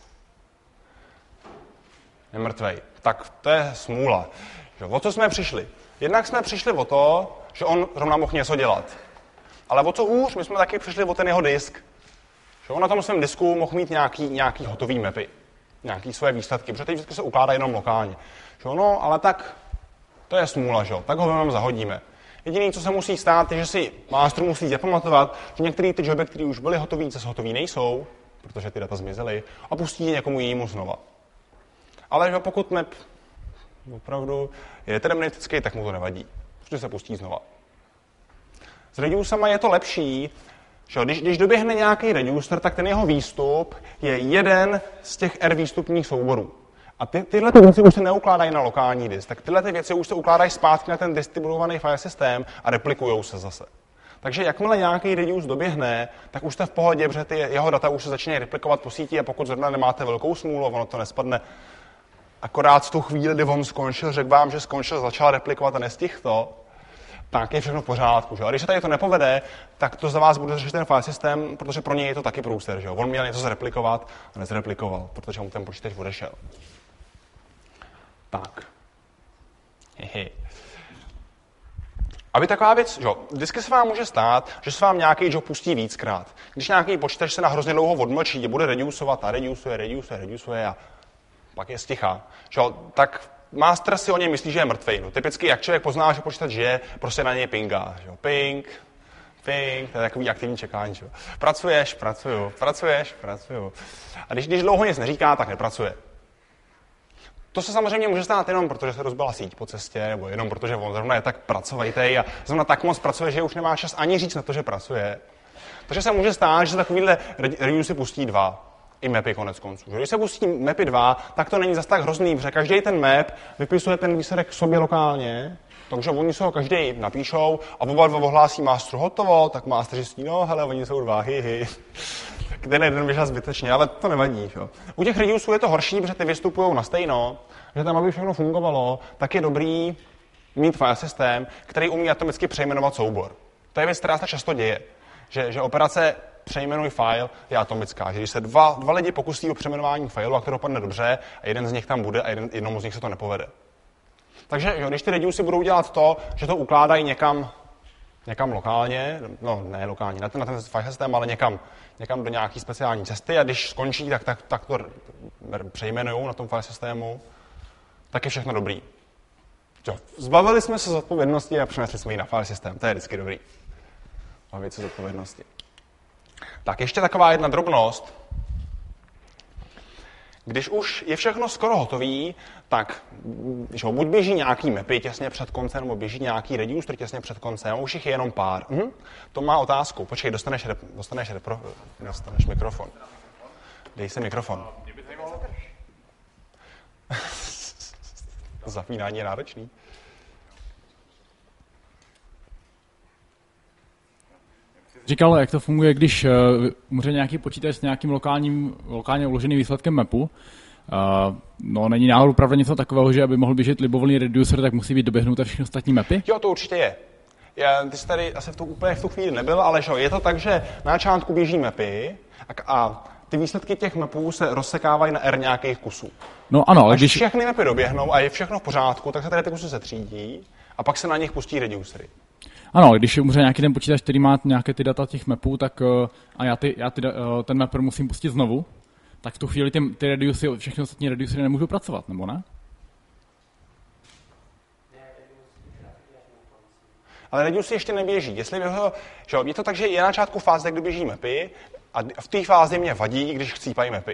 Je mrtvej. Tak to je smůla. Že? O co jsme přišli? Jednak jsme přišli o to, že on rovna mohl něco dělat. Ale o co hůř, my jsme taky přišli o ten jeho disk. Že on na tom svém disku mohl mít nějaký, nějaký hotový mapy, nějaký svoje výsledky, protože teď vždycky se ukládá jenom lokálně. Že no, ale tak to je smůla, že? Tak ho vám zahodíme. Jediné, co se musí stát, je, že si master musí zapamatovat, že některé ty joby, které už byly hotové, zase hotové nejsou, protože ty data zmizely, a pustí je někomu jinému znova. Ale že pokud map opravdu je deterministický, tak mu to nevadí, protože se pustí znova. S reducema je to lepší, že když, když doběhne nějaký reducer, tak ten jeho výstup je jeden z těch R výstupních souborů. A ty, tyhle ty věci už se neukládají na lokální disk, tak tyhle ty věci už se ukládají zpátky na ten distribuovaný file systém a replikujou se zase. Takže jakmile nějaký reduce doběhne, tak už jste v pohodě, protože ty jeho data už se začínají replikovat po síti a pokud zrovna nemáte velkou smůlu, ono to nespadne akorát v tu chvíli, kdy on skončil, řekl vám, že skončil, začal replikovat a nestihl to, tak je všechno v pořádku. Že? A když se tady to nepovede, tak to za vás bude řešit ten file systém, protože pro něj je to taky průser. Že? On měl něco zreplikovat a nezreplikoval, protože mu ten počítač odešel. Tak. Hehe. Aby taková věc, že vždycky se vám může stát, že se vám nějaký job pustí víckrát. Když nějaký počítač se na hrozně dlouho odmlčí, bude reducovat a reducuje, reducuje, reducuje a pak je sticha, že tak master si o něj myslí, že je mrtvej. No, typicky, jak člověk pozná, že počítač žije, prostě na něj pingá. Že? Ping, ping, to je takový aktivní čekání. Že? Pracuješ, pracuju, pracuješ, pracuju. A když, když dlouho nic neříká, tak nepracuje. To se samozřejmě může stát jenom protože se rozbila síť po cestě, nebo jenom protože on zrovna je tak pracovitej a zrovna tak moc pracuje, že už nemá čas ani říct na to, že pracuje. Takže se může stát, že se takovýhle reduce si pustí dva. I mapy konec konců. Když se pustí mapy dva, tak to není zas tak hrozný, protože každý ten map vypisuje ten výsledek k sobě lokálně, takže oni se ho každý napíšou a oba dva ohlásí masteru hotovo, tak master zjistí, no hele, oni jsou dva, hi, hi. Ten jeden vyšel zbytečně, ale to nevadí. Jo. U těch reduceů je to horší, protože ty vystupují na stejno, že tam, aby všechno fungovalo, tak je dobrý mít file systém, který umí atomicky přejmenovat soubor. To je věc, která se často děje, že, že operace přejmenuj file je atomická. Že když se dva, dva lidi pokusí o přejmenování failu a to dopadne dobře a jeden z nich tam bude a jeden, jednomu z nich se to nepovede. Takže jo, když ty reduce budou dělat to, že to ukládají někam, někam lokálně, no ne lokálně, na ten, na ten file systém, ale někam, někam do nějaký speciální cesty a když skončí, tak, tak, tak to přejmenujou na tom file systému, tak je všechno dobrý. Jo, zbavili jsme se z odpovědnosti a přenesli jsme ji na file systém. To je vždycky dobrý. Zbavit se z odpovědnosti. Tak ještě taková jedna drobnost. Když už je všechno skoro hotový, tak že buď běží nějaký mapy těsně před koncem, nebo běží nějaký reducer těsně před koncem, už jich je jenom pár. Mhm. To má otázku. Počkej, dostaneš, rep, dostaneš, repro, dostaneš mikrofon. Dej si mikrofon. Zapínání je náročný. Říkal, jak to funguje, když uh, umře nějaký počítač s nějakým lokálním, lokálně uloženým výsledkem mapu. Uh, no, není náhodou pravda něco takového, že aby mohl běžet libovolný reducer, tak musí být doběhnuté všechny ostatní mapy? Jo, to určitě je. Já, ty jsi tady asi v tu, úplně v tu chvíli nebyl, ale že je to tak, že na začátku běží mapy a, a ty výsledky těch mapů se rozsekávají na R nějakých kusů. No ano, ale Až když... všechny mapy doběhnou a je všechno v pořádku, tak se tady ty kusy setřídí a pak se na nich pustí reducery. Ano, ale když umře nějaký ten počítač, který má nějaké ty data těch mapů, tak uh, a já, ty, já ty, uh, ten mapper musím pustit znovu, tak v tu chvíli ty, ty reducery, všechny ostatní reducery nemůžou pracovat, nebo ne? Ale reduce ještě neběží. Jestli ho, že je to tak, že je na začátku fáze, kdy běží mapy a v té fázi mě vadí, když chcípají mapy.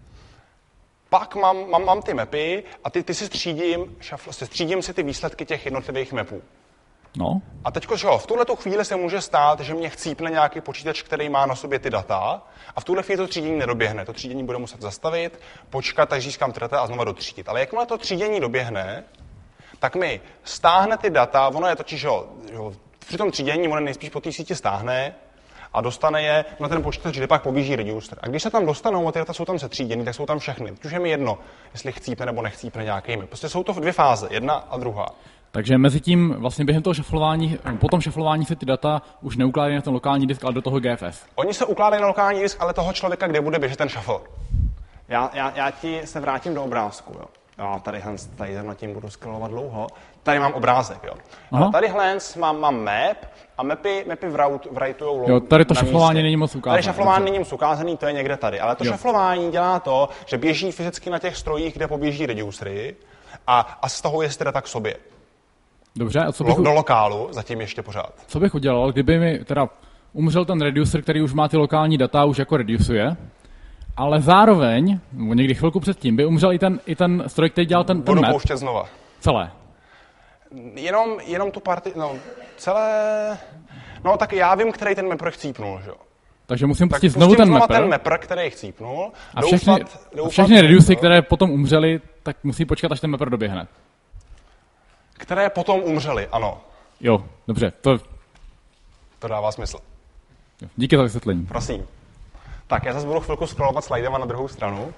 Pak mám, mám, mám ty mapy a ty, ty si střídím, šafl, si střídím si ty výsledky těch jednotlivých mapů. No. A teď, že v tuhletu chvíli se může stát, že mě chcípne nějaký počítač, který má na sobě ty data a v tuhle chvíli to třídění nedoběhne. To třídění bude muset zastavit, počkat, tak získám ty data a znova dotřídit. Ale jakmile to třídění doběhne, tak mi stáhne ty data, ono je totiž, že při tom třídění ono nejspíš po té síti stáhne a dostane je na ten počítač, kde pak poběží reducer. A když se tam dostanou a ty data jsou tam setříděny, tak jsou tam všechny. Už je mi jedno, jestli chcípne nebo nechcípne nějakými. Prostě jsou to v dvě fáze, jedna a druhá. Takže mezi tím vlastně během toho šaflování, po tom šaflování se ty data už neukládají na ten lokální disk, ale do toho G F S. Oni se ukládají na lokální disk, ale toho člověka, kde bude běžet ten shuffle. Já, já, já ti se vrátím do obrázku, jo. Já tady Hans, tady nad tím budu scrollovat dlouho. Tady mám obrázek, jo. Tady Hans mám, mám map a mapy, mapy writujou jo, tady to šaflování není moc ukázané. Tady šaflování není moc ukázaný, to je někde tady. Ale to jo. Šaflování dělá to, že běží fyzicky na těch strojích, kde poběží reducery a, a stahuje si data k sobě. Dobře, a co bych... Do lokálu, zatím ještě pořád. Co bych udělal, kdyby mi teda umřel ten reducer, který už má ty lokální data, už jako reducuje, ale zároveň, nebo někdy chvilku předtím, by umřel i ten, i ten stroj, který dělal ten, ten Budu map. pouštět znova. Celé. Jenom, jenom tu partii, no, celé... No, tak já vím, který ten mapper chcípnul, že jo. Takže musím pustit znovu ten mapper. ten mapper, který chcípnul. A všechny, doufat, doufat, všechny reducery, které potom umřely, tak musí počkat, až ten mapper doběhne. Které potom umřely, ano. Jo, dobře, to... To dává smysl. Jo, díky za vysvětlení. Prosím. Tak, já zase budu chvilku scrollovat slidema na druhou stranu.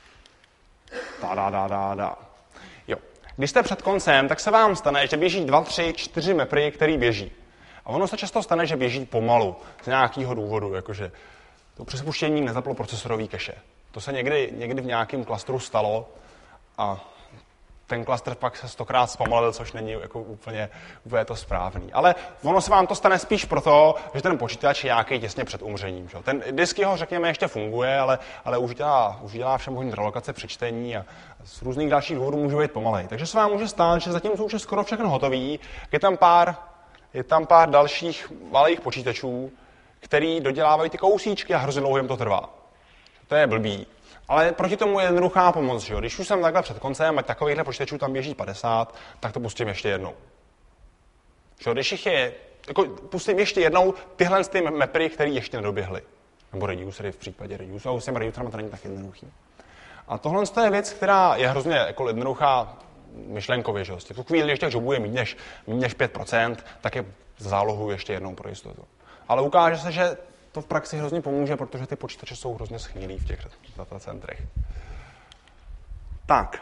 Da, da, da, da, da. Jo. Když jste před koncem, tak se vám stane, že běží dva, tři, čtyři mapry, který běží. A ono se často stane, že běží pomalu, z nějakého důvodu, jakože to při spuštění nezaplo procesorový cache. To se někdy, někdy v nějakém klastru stalo a ten klaster pak se stokrát zpomalil, což není jako úplně, úplně to správný. Ale ono se vám to stane spíš proto, že ten počítač je nějaký těsně před umřením. Že? Ten disk jeho, řekněme, ještě funguje, ale, ale už dělá, už dělá vše možné relokace, přečtení a z různých dalších důvodů může být pomalej. Takže se vám může stát, že zatímco už je skoro všechno hotový, je tam pár, je tam pár dalších malých počítačů, který dodělávají ty kousíčky a hrozně dlouho jim to trvá. To je blbý. Ale proti tomu je jednoduchá pomoc, že jo? Když už jsem takhle před koncem, ať takovýchhle počítačů tam běží padesát, tak to pustím ještě jednou. Že jo? Když jich je, jako pustím ještě jednou tyhle ty mapry, které ještě nedoběhly. Nebo reducery v případě reducerů, ale s těmi reducerami to není tak jednoduchý. A tohle je věc, která je hrozně jako jednoduchá myšlenkově, že jo? V tu chvíli, když těch jobů je méně než, méně než pět procent, tak je zálohu ještě jednou pro jistotu. Ale ukáže se, že to v praxi hrozně pomůže, protože ty počítače jsou hrozně schnilý v těch datacentrech. Tak.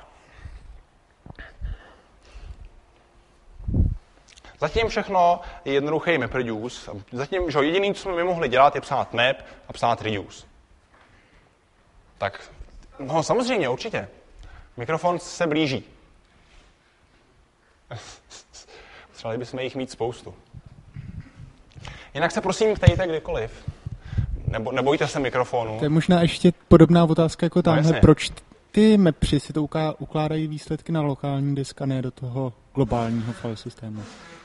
Zatím všechno je jednoduchý map reduce. Zatím, že jediný, co jsme mohli dělat, je psát map a psát reduce. Tak, no samozřejmě, určitě. Mikrofon se blíží. Potřebovali bychom jich mít spoustu. Jinak se prosím ptejte kdykoliv. Nebo, nebojte se mikrofonu. To je možná ještě podobná otázka jako tamhle. No, proč ty mapři si to uká, ukládají výsledky na lokální disk a ne do toho globálního file systému?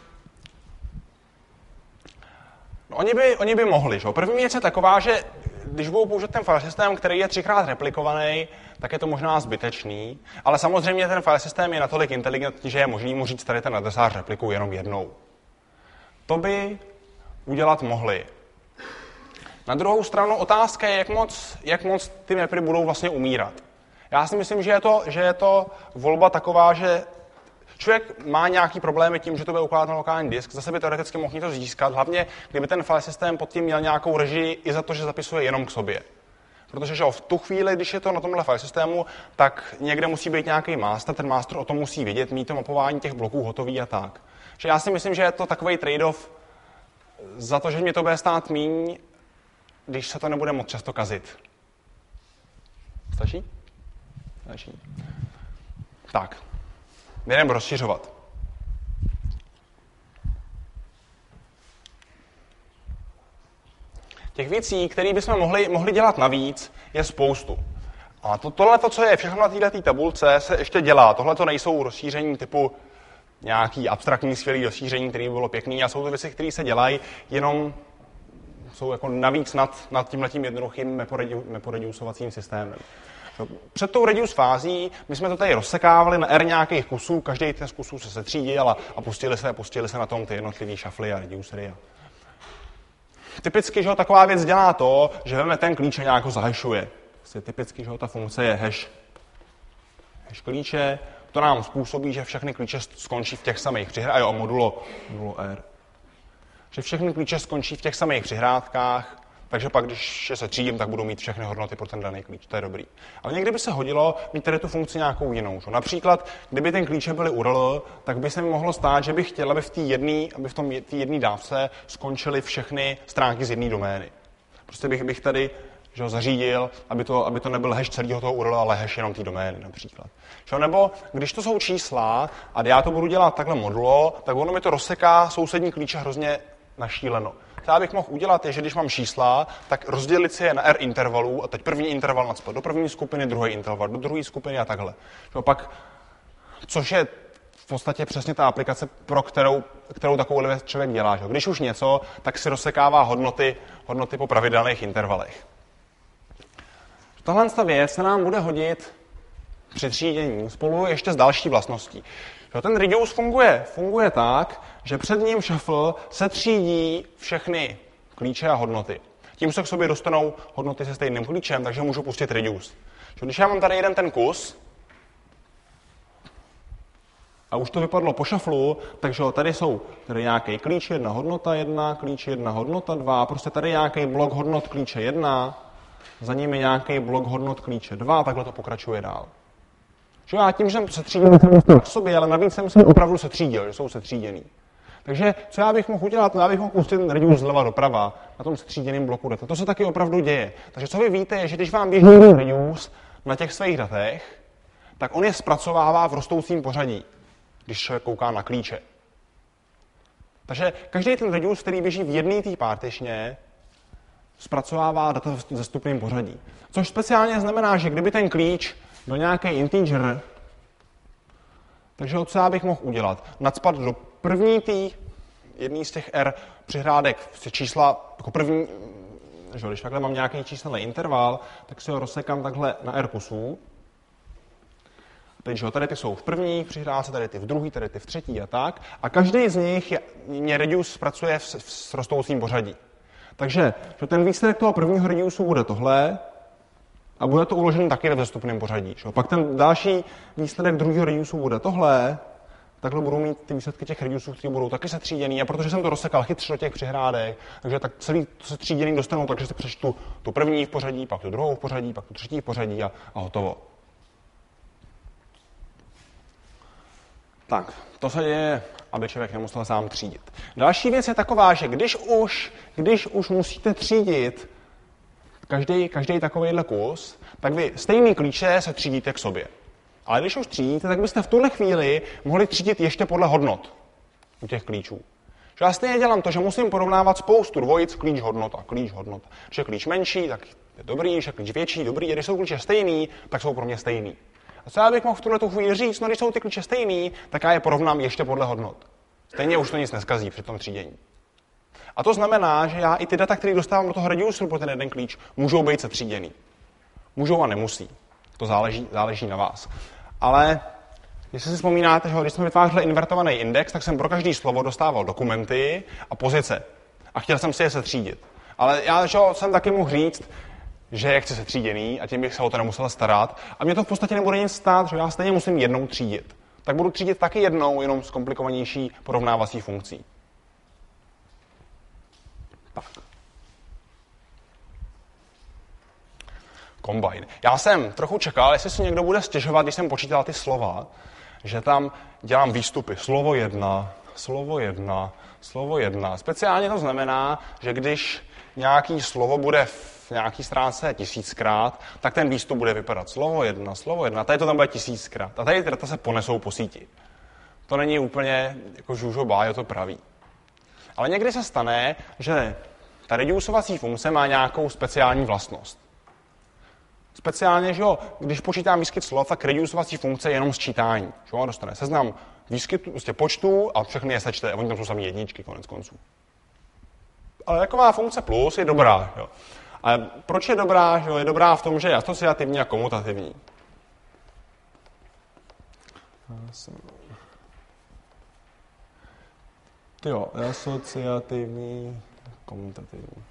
No, oni, by, oni by mohli. Že? První věc je taková, že když budou použít ten file systém, který je třikrát replikovaný, tak je to možná zbytečný. Ale samozřejmě ten file systém je natolik inteligentní, že je možný mu říct, tady ten adresář replikuji jenom jednou. To by udělat mohli. Na druhou stranu otázka je, jak moc, jak moc ty mapry budou vlastně umírat. Já si myslím, že je to, že je to volba taková, že člověk má nějaký problémy tím, že to bude ukládat na lokální disk, zase by teoreticky mohl něco získat, hlavně kdyby ten file systém pod tím měl nějakou režii i za to, že zapisuje jenom k sobě. Protože že v tu chvíli, když je to na tomhle file systému, tak někde musí být nějaký master, ten master o tom musí vědět, mít to mapování těch bloků hotový a tak. Že já si myslím, že je to takový trade-off za to, že mě to bude stát míň, když se to nebude moc často kazit. Stačí? Stačí. Tak, jdeme rozšiřovat. Těch věcí, které bychom mohli, mohli dělat navíc, je spoustu. A to, tohle, co je všechno na této tabulce, se ještě dělá. Tohle to nejsou rozšíření typu nějaký abstraktní skvělý rozšíření, které by bylo pěkný, a jsou to věci, které se dělají, jenom jsou jako navíc nad, nad tímhletím jednoduchým meporeducovacím systémem. Před tou reduce fází my jsme to tady rozsekávali na R nějakých kusů, každý ten z kusů se setřídil a, a pustili se, pustili se na tom ty jednotlivý šafly a reducery. Typicky, že ho, taková věc dělá to, že vezme ten klíč a nějak ho zahashuje. Vlastně typicky, že ho, ta funkce je hash. Hash klíče, to nám způsobí, že všechny klíče skončí v těch samých přihrádkách. A jo, modulo, modulo R. Že všechny klíče skončí v těch samých přihrádkách, takže pak, když se třídím, tak budu mít všechny hodnoty pro ten daný klíč. To je dobrý. Ale někdy by se hodilo mít tady tu funkci nějakou jinou. Že? Například, kdyby ten klíče byly U R L, tak by se mi mohlo stát, že bych chtěl, aby v té jedné, aby v tom té jedné dávce skončily všechny stránky z jedné domény. Prostě bych, bych tady že ho zařídil, aby to, aby to nebyl hash celého toho U R L, ale hash jenom té domény například. Že? Nebo když to jsou čísla a já to budu dělat takhle modulo, tak ono mi to rozseká sousední klíče hrozně našíleno. Co já bych mohl udělat, je, že když mám čísla, tak rozdělit si je na R intervalů a teď první interval nacpat do první skupiny, druhý interval do druhé skupiny a takhle. Že pak, což je v podstatě přesně ta aplikace, pro kterou, kterou takovou věc člověk dělá. Že? Když už něco, tak si rozsekává hodnoty, hodnoty po pravidelných intervalech. Tahle věc se nám bude hodit při třídění spolu ještě s další vlastností. Ten reduce funguje, funguje tak, že před ním shuffle se třídí všechny klíče a hodnoty. Tím se k sobě dostanou hodnoty se stejným klíčem, takže můžu pustit reduce. Když já mám tady jeden ten kus a už to vypadlo po shufflu, takže tady jsou tady nějaký klíč jedna hodnota jedna, klíč jedna hodnota dva, prostě tady nějaký blok hodnot klíče jedna, za ním je nějaký blok hodnot klíče dva a takhle to pokračuje dál. Že já tím, že jsem setřídil k sobě, ale navíc jsem se opravdu setřídil, že jsou setříděný. Takže co já bych mohl udělat? No, já bych mohl pustit ten reduce zleva doprava na tom setříděném bloku data. To se taky opravdu děje. Takže co vy víte, je, že když vám běží reduce na těch svých datech, tak on je zpracovává v rostoucím pořadí, když člověk kouká na klíče. Takže každý ten reduce, který běží v jedné té partišně, zpracovává data v zastupném pořadí. Což speciálně znamená, že kdyby ten klíč do nějaký integer, takže co já bych mohl udělat? Nacpat do první tý, jedný z těch R přihrádek čísla, jako první, že když takhle mám nějaký číselný interval, tak si ho rozsekám takhle na R kusů. Teď, že tady ty jsou v první přihrádce, tady ty v druhý, tady ty v třetí a tak. A každý z nich je, mě reduce zpracuje v, v, s rostoucím pořadí. Takže že ten výsledek toho prvního reduceu bude tohle, a bude to uložené taky ve vzestupném pořadí. Že? Pak ten další výsledek druhého reduceu bude tohle, takhle budou mít ty výsledky těch reduceů, které budou taky setříděný. A protože jsem to rozsekal chytře do těch přihrádek, takže tak celý setříděný dostanou, takže si přečtu tu první v pořadí, pak tu druhou v pořadí, pak tu třetí v pořadí a, a hotovo. Tak, to se děje, aby člověk nemusel sám třídit. Další věc je taková, že když už, když už musíte třídit Každý, každý takovýhle kus, tak vy stejný klíče se třídíte k sobě. Ale když už třídíte, tak byste v tuhle chvíli mohli třídit ještě podle hodnot u těch klíčů. Že já stejně dělám to, že musím porovnávat spoustu dvojic klíč hodnota, klíč hodnota. Když je klíč menší, tak je dobrý, když je klíč větší, dobrý. A když jsou klíče stejný, tak jsou pro mě stejný. A co já bych mohl v tuhle chvíli říct, no když jsou ty klíče stejný, tak já je porovnám ještě podle hodnot. Stejně už to nic neskazí při tom třídění. A to znamená, že já i ty data, které dostávám do toho reduceru pro ten jeden klíč, můžou být setříděný. Můžou a nemusí. To záleží, záleží na vás. Ale jestli si vzpomínáte, že když jsme vytvářeli invertovaný index, tak jsem pro každý slovo dostával dokumenty a pozice. A chtěl jsem si je setřídit. Ale já že jsem taky mohl říct, že je chci setříděný a tím bych se o to nemusel starat. A mě to v podstatě nebude nic stát, že já stejně musím jednou třídit. Tak budu třídit taky jednou, jenom s komplikovanější porovnávací funkcí. Tak. Combine. Já jsem trochu čekal, jestli si někdo bude stěžovat, když jsem počítal ty slova, že tam dělám výstupy. Slovo jedna, slovo jedna. Slovo jedna. Speciálně to znamená, že když nějaký slovo bude v nějaký stránce tisíckrát, tak ten výstup bude vypadat slovo jedna, slovo jedna. Tady to tam bude tisíckrát. A tady ty data se ponesou po síti. To není úplně jako žužoba, je to pravý. Ale někdy se stane, že ta reducovací funkce má nějakou speciální vlastnost. Speciálně, že jo, když počítám výskyt slov, tak reducovací funkce je jenom sčítání. Že jo, dostane seznam výskytu, prostě počtu a všechny je sečte. Oni tam jsou samý jedničky, konec konců. Ale taková funkce plus je dobrá. Jo. A proč je dobrá? Že jo, je dobrá v tom, že je asociativní a komutativní. Jo, asociativní, komutativní.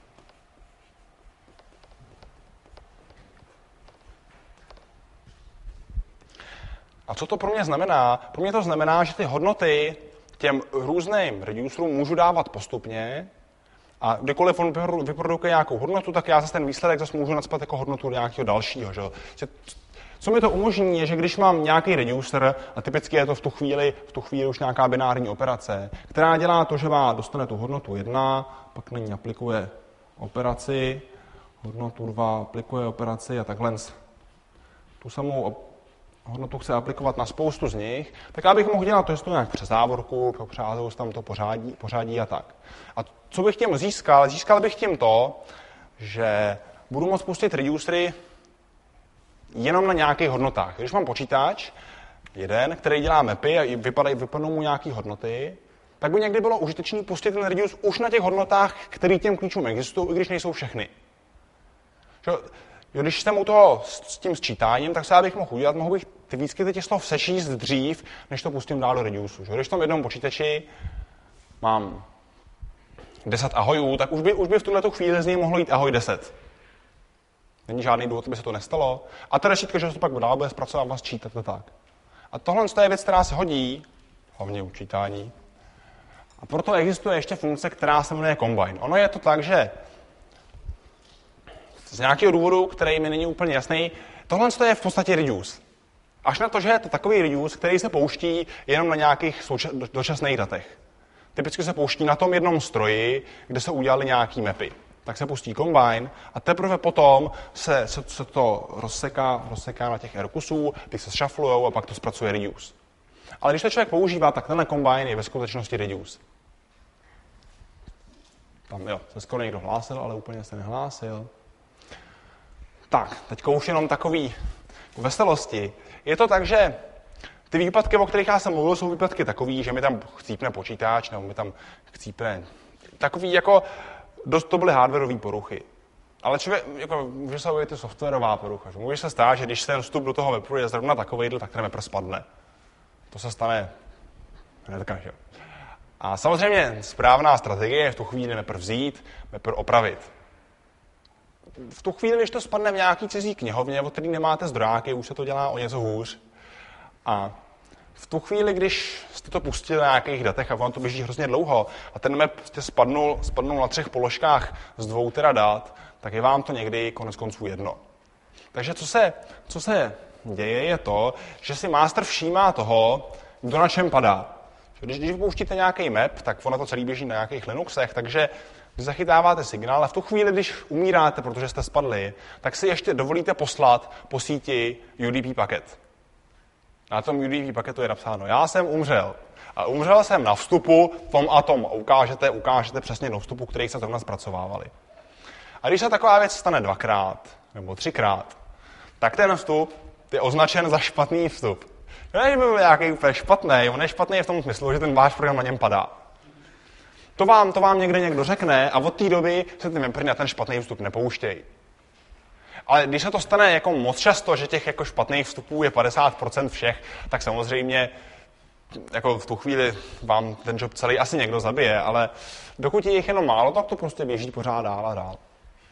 A co to pro mě znamená? Pro mě to znamená, že ty hodnoty těm různým reducerům můžu dávat postupně a kdykoliv on vyprodukuje nějakou hodnotu, tak já zase ten výsledek zase můžu nacpat jako hodnotu nějakého dalšího. Že? Co mi to umožní, je, že když mám nějaký reducer, a typicky je to v tu chvíli, v tu chvíli už nějaká binární operace, která dělá to, že má dostane tu hodnotu jedna, pak na ní aplikuje operaci, hodnotu dva, aplikuje operaci a takhle tu samou hodnotu chce aplikovat na spoustu z nich, tak já bych mohl dělat to, že to nějak přes závorku, přázel tam to pořádí, pořádí a tak. A co bych tím získal? Získal bych tím to, že budu moct pustit reducery jenom na nějakých hodnotách. Když mám počítač, jeden, který dělá mapy a vypadají, vypadnou mu nějaké hodnoty, tak by někdy bylo užitečné pustit ten reduce už na těch hodnotách, které těm klíčům existují, i když nejsou všechny. Že, když jsem u toho s tím sčítáním, tak se já bych mohl udělat, mohl bych ty výskyty těch slov sečíst dřív, než to pustím dál do reduceu. Když v tom jednom počítači mám deset ahojů, tak už by, už by v tuhle chvíli z něj mohlo jít ahoj deset. Není žádný důvod, aby se to nestalo. A ta rešítka, že se to pak dál bude zpracovat a sčítat to tak. A tohle je věc, která se hodí, hlavně u čítání. A proto existuje ještě funkce, která se jmenuje combine. Ono je to tak, že z nějakého důvodu, který mi není úplně jasný, tohle je v podstatě reduce. Až na to, že je to takový reduce, který se pouští jenom na nějakých souča- dočasných datech. Typicky se pouští na tom jednom stroji, kde se udělali nějaký mapy. Tak se pustí combine a teprve potom se, se, se to rozseká, rozseká na těch R-kusů, ty se šaflujou a pak to zpracuje reduce. Ale když to člověk používá, tak tenhle combine je ve skutečnosti reduce. Tam jo, se skoro někdo hlásil, ale úplně se nehlásil. Tak, teďko už jenom takový veselosti. Je to tak, že ty výpadky, o kterých já jsem mluvil, jsou výpadky takový, že mi tam chcípne počítač, nebo mi tam chcípne takový jako, dost to byly hardwareové poruchy. Ale člověk, jako, může se objevit i softwarová porucha. Že? Může se stát, že když ten vstup do toho webru je zrovna takovejhle, tak ten webr spadne. To se stane hnedka, že? A samozřejmě správná strategie je v tu chvíli webr vzít, webr opravit. V tu chvíli, když to spadne v nějaký cizí knihovně, od který nemáte zdrojáky, už se to dělá o něco hůř. A v tu chvíli, když jste to pustili na nějakých datech a vám to běží hrozně dlouho a ten map prostě spadnul, spadnul na třech položkách z dvou tera dat, tak je vám to někdy konec konců jedno. Takže co se, co se děje, je to, že si master všímá toho, kdo na čem padá. Když, když vypouštíte nějaký map, tak ono to celý běží na nějakých Linuxech, takže když zachytáváte signál a v tu chvíli, když umíráte, protože jste spadli, tak si ještě dovolíte poslat po síti U D P paket. Na tom U D P paketu je napsáno, já jsem umřel. A umřel jsem na vstupu tom a tom. Ukážete, ukážete přesně do vstupu, který se zrovna zpracovávali. A když se taková věc stane dvakrát nebo třikrát, tak ten vstup je označen za špatný vstup. Ne, že by byl nějaký úplně špatný, on je špatný v tom smyslu, že ten váš program na něm padá. To vám, to vám někde někdo řekne a od té doby se ty mapry na ten špatný vstup nepouštějí. Ale když se to stane jako moc často, že těch jako špatných vstupů je padesát procent všech, tak samozřejmě jako v tu chvíli vám ten job celý asi někdo zabije, ale dokud je jich jenom málo, tak to prostě běží pořád dál a dál.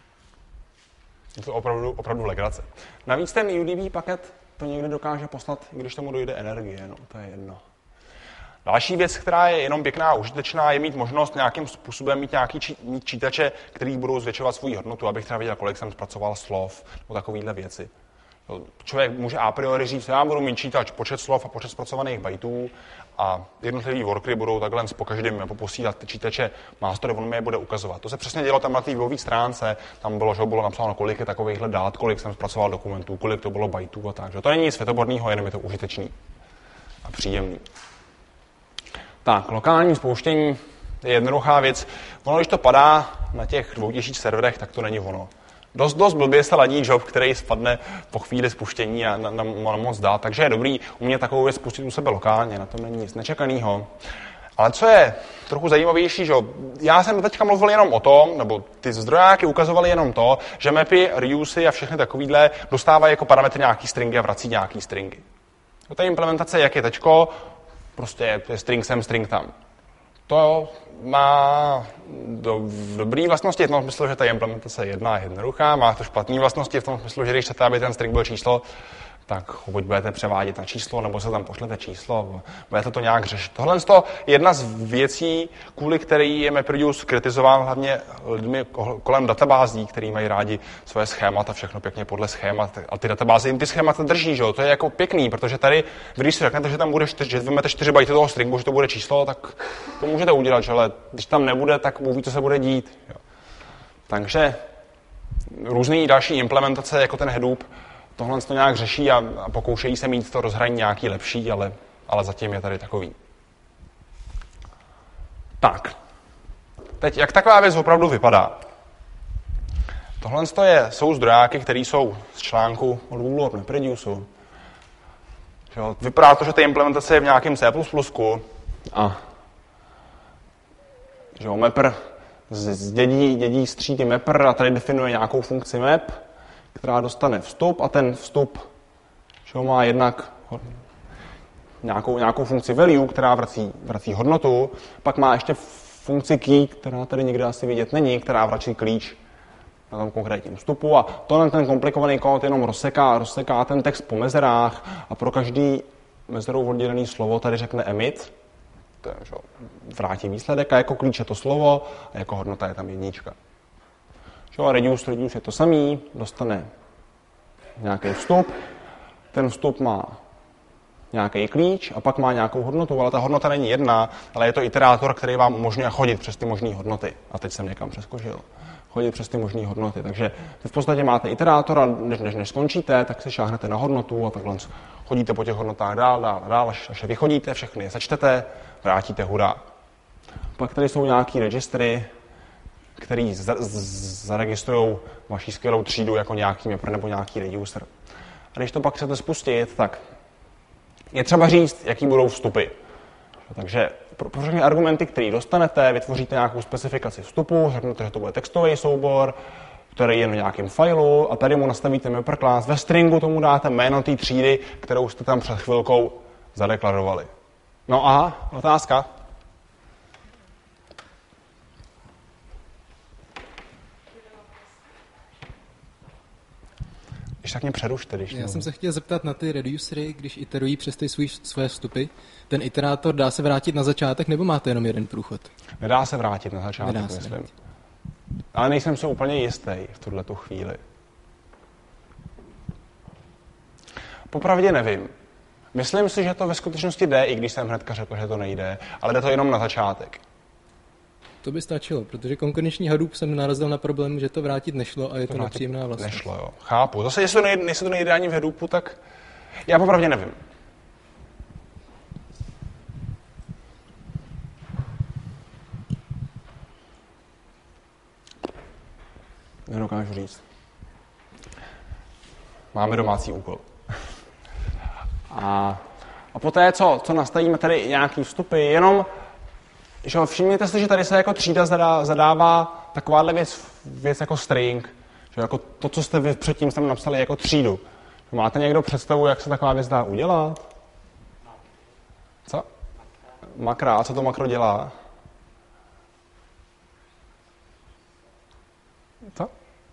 Je to opravdu, opravdu legrace. Navíc ten U D P paket to někdy dokáže poslat, když tomu dojde energie, no, to je jedno. Další věc, která je jenom pěkná a užitečná, je mít možnost nějakým způsobem mít nějaký či, mít čítače, který budou zvětšovat svou hodnotu, abych třeba věděl, kolik jsem zpracoval slov, nebo takovýhle věci. Člověk může a priori říct, já budu mít čítač počet slov a počet zpracovaných bajtů a jednotlivý workery budou takhle po každém jako posílat ty čítače master, on mi je bude ukazovat. To se přesně dělo tam na té webové stránce, tam bylo, že bylo napsáno, kolik je takovýchhle dát, kolik jsem zpracoval dokumentů, kolik to bylo bajtů a tak. Že to není nic světoborného, jenom je to užitečný a příjemný. Tak, lokální spouštění je jednoduchá věc. Ono, když to padá na těch dvou tisíc serverech, tak to není ono. Dost, dost blbě se ladí job, který spadne po chvíli spuštění a na, na, na moc dát. Takže je dobrý umět takovou věc spustit u sebe lokálně, na tom není nic nečekaného. Ale co je trochu zajímavější, že já jsem teďka mluvil jenom o tom, nebo ty zdrojáky ukazovaly jenom to, že mapy, reusy a všechny takovýhle dostávají jako parametry nějaký stringy a vrací nějaký stringy. To té implementace, jak je teďko, prostě je, je string sem, string tam. To má do, dobrý vlastnosti v tom smyslu, že ta implementace je jedna a jednoduchá, má to špatné vlastnosti v tom smyslu, že když chcete, aby ten string byl číslo, tak buď budete převádět na číslo, nebo se tam pošlete číslo, budete to nějak řešit. Tohle je jedna z věcí, kvůli který je MapReduce kritizován hlavně lidmi kolem databází, který mají rádi svoje schémata, všechno pěkně podle schémat. A ty databáze jim ty schémata drží, že jo? To je jako pěkný, protože tady, když si řeknete, že tam bude čtyři, že vezmete čtyři bajty toho stringu, že to bude číslo, tak to můžete udělat, že? Ale když tam nebude, tak Bůh ví, co se bude dít. Jo? Takže různé další implementace, jako ten Hadoop, tohle to nějak řeší a, a pokoušejí se mít to rozhraní nějaký lepší, ale, ale zatím je tady takový. Tak. Teď, jak taková věc opravdu vypadá? Tohle je, jsou zdrojáky, které jsou z článku od Google od MapReduceu. Vypadá to, že ta implementace je v nějakém C plus plus a že mapper zdědí, dědí z třídy mapper a tady definuje nějakou funkci map, která dostane vstup a ten vstup že má jednak nějakou, nějakou funkci value, která vrací, vrací hodnotu, pak má ještě funkci key, která tady nikde asi vidět není, která vrací klíč na tom konkrétním vstupu a tohle ten komplikovaný kód jenom rozseká, rozseká ten text po mezerách a pro každý mezerou oddělený slovo tady řekne emit, to je, že vrátí výsledek a jako klíč je to slovo a jako hodnota je tam jednička. Jo, reduce, reduce je to samý, dostane nějaký vstup, ten vstup má nějaký klíč a pak má nějakou hodnotu, ale ta hodnota není jedna, ale je to iterátor, který vám umožňuje chodit přes ty možné hodnoty. A teď jsem někam přeskočil. Chodit přes ty možné hodnoty. Takže v podstatě máte iterátor a než, než, než skončíte, tak si šáhnete na hodnotu a takhle chodíte po těch hodnotách dál, dál, dál, až, až je vychodíte, všechny je sečtete, vrátíte, hurá. Pak tady jsou nějaký registry, který zaregistrují vaši skvělou třídu jako nějaký mapper nebo nějaký reducer. A když to pak chcete spustit, tak je třeba říct, jaký budou vstupy. Takže pro, pro všechny argumenty, které dostanete, vytvoříte nějakou specifikaci vstupu, řeknete, že to bude textový soubor, který je na nějakém failu a tady mu nastavíte mapper class. Ve stringu tomu dáte jméno té třídy, kterou jste tam před chvilkou zadeklarovali. No a otázka? Když tak mě přerušte, když Já jsem se chtěl zeptat na ty reducery, když iterují přes ty svůj, své vstupy. Ten iterátor dá se vrátit na začátek, nebo máte jenom jeden průchod? Nedá se vrátit na začátek, Nedá se myslím. vrátit. Ale nejsem si úplně jistý v tuhletu chvíli. Popravdě nevím. Myslím si, že to ve skutečnosti jde, i když jsem hnedka řekl, že to nejde, ale jde to jenom na začátek. To by stačilo, protože konkurenční Hadoop jsem narazil na problém, že to vrátit nešlo a je to, to nepříjemná vlastnost. Nešlo, jo. Chápu. Zase, jestli to nejde, jestli to nejde ani v Hadoopu, tak já popravdě nevím. Nedokážu říct. Máme domácí úkol. A, a poté, co, co nastavíme tady nějaký vstupy, jenom že všimněte si, že tady se jako třída zadá, zadává takováhle věc, věc jako string, že jako to, co jste vy předtím tam napsali jako třídu. Máte někdo představu, jak se taková věc dá udělat? Co? Makra. A co to makro dělá? Co?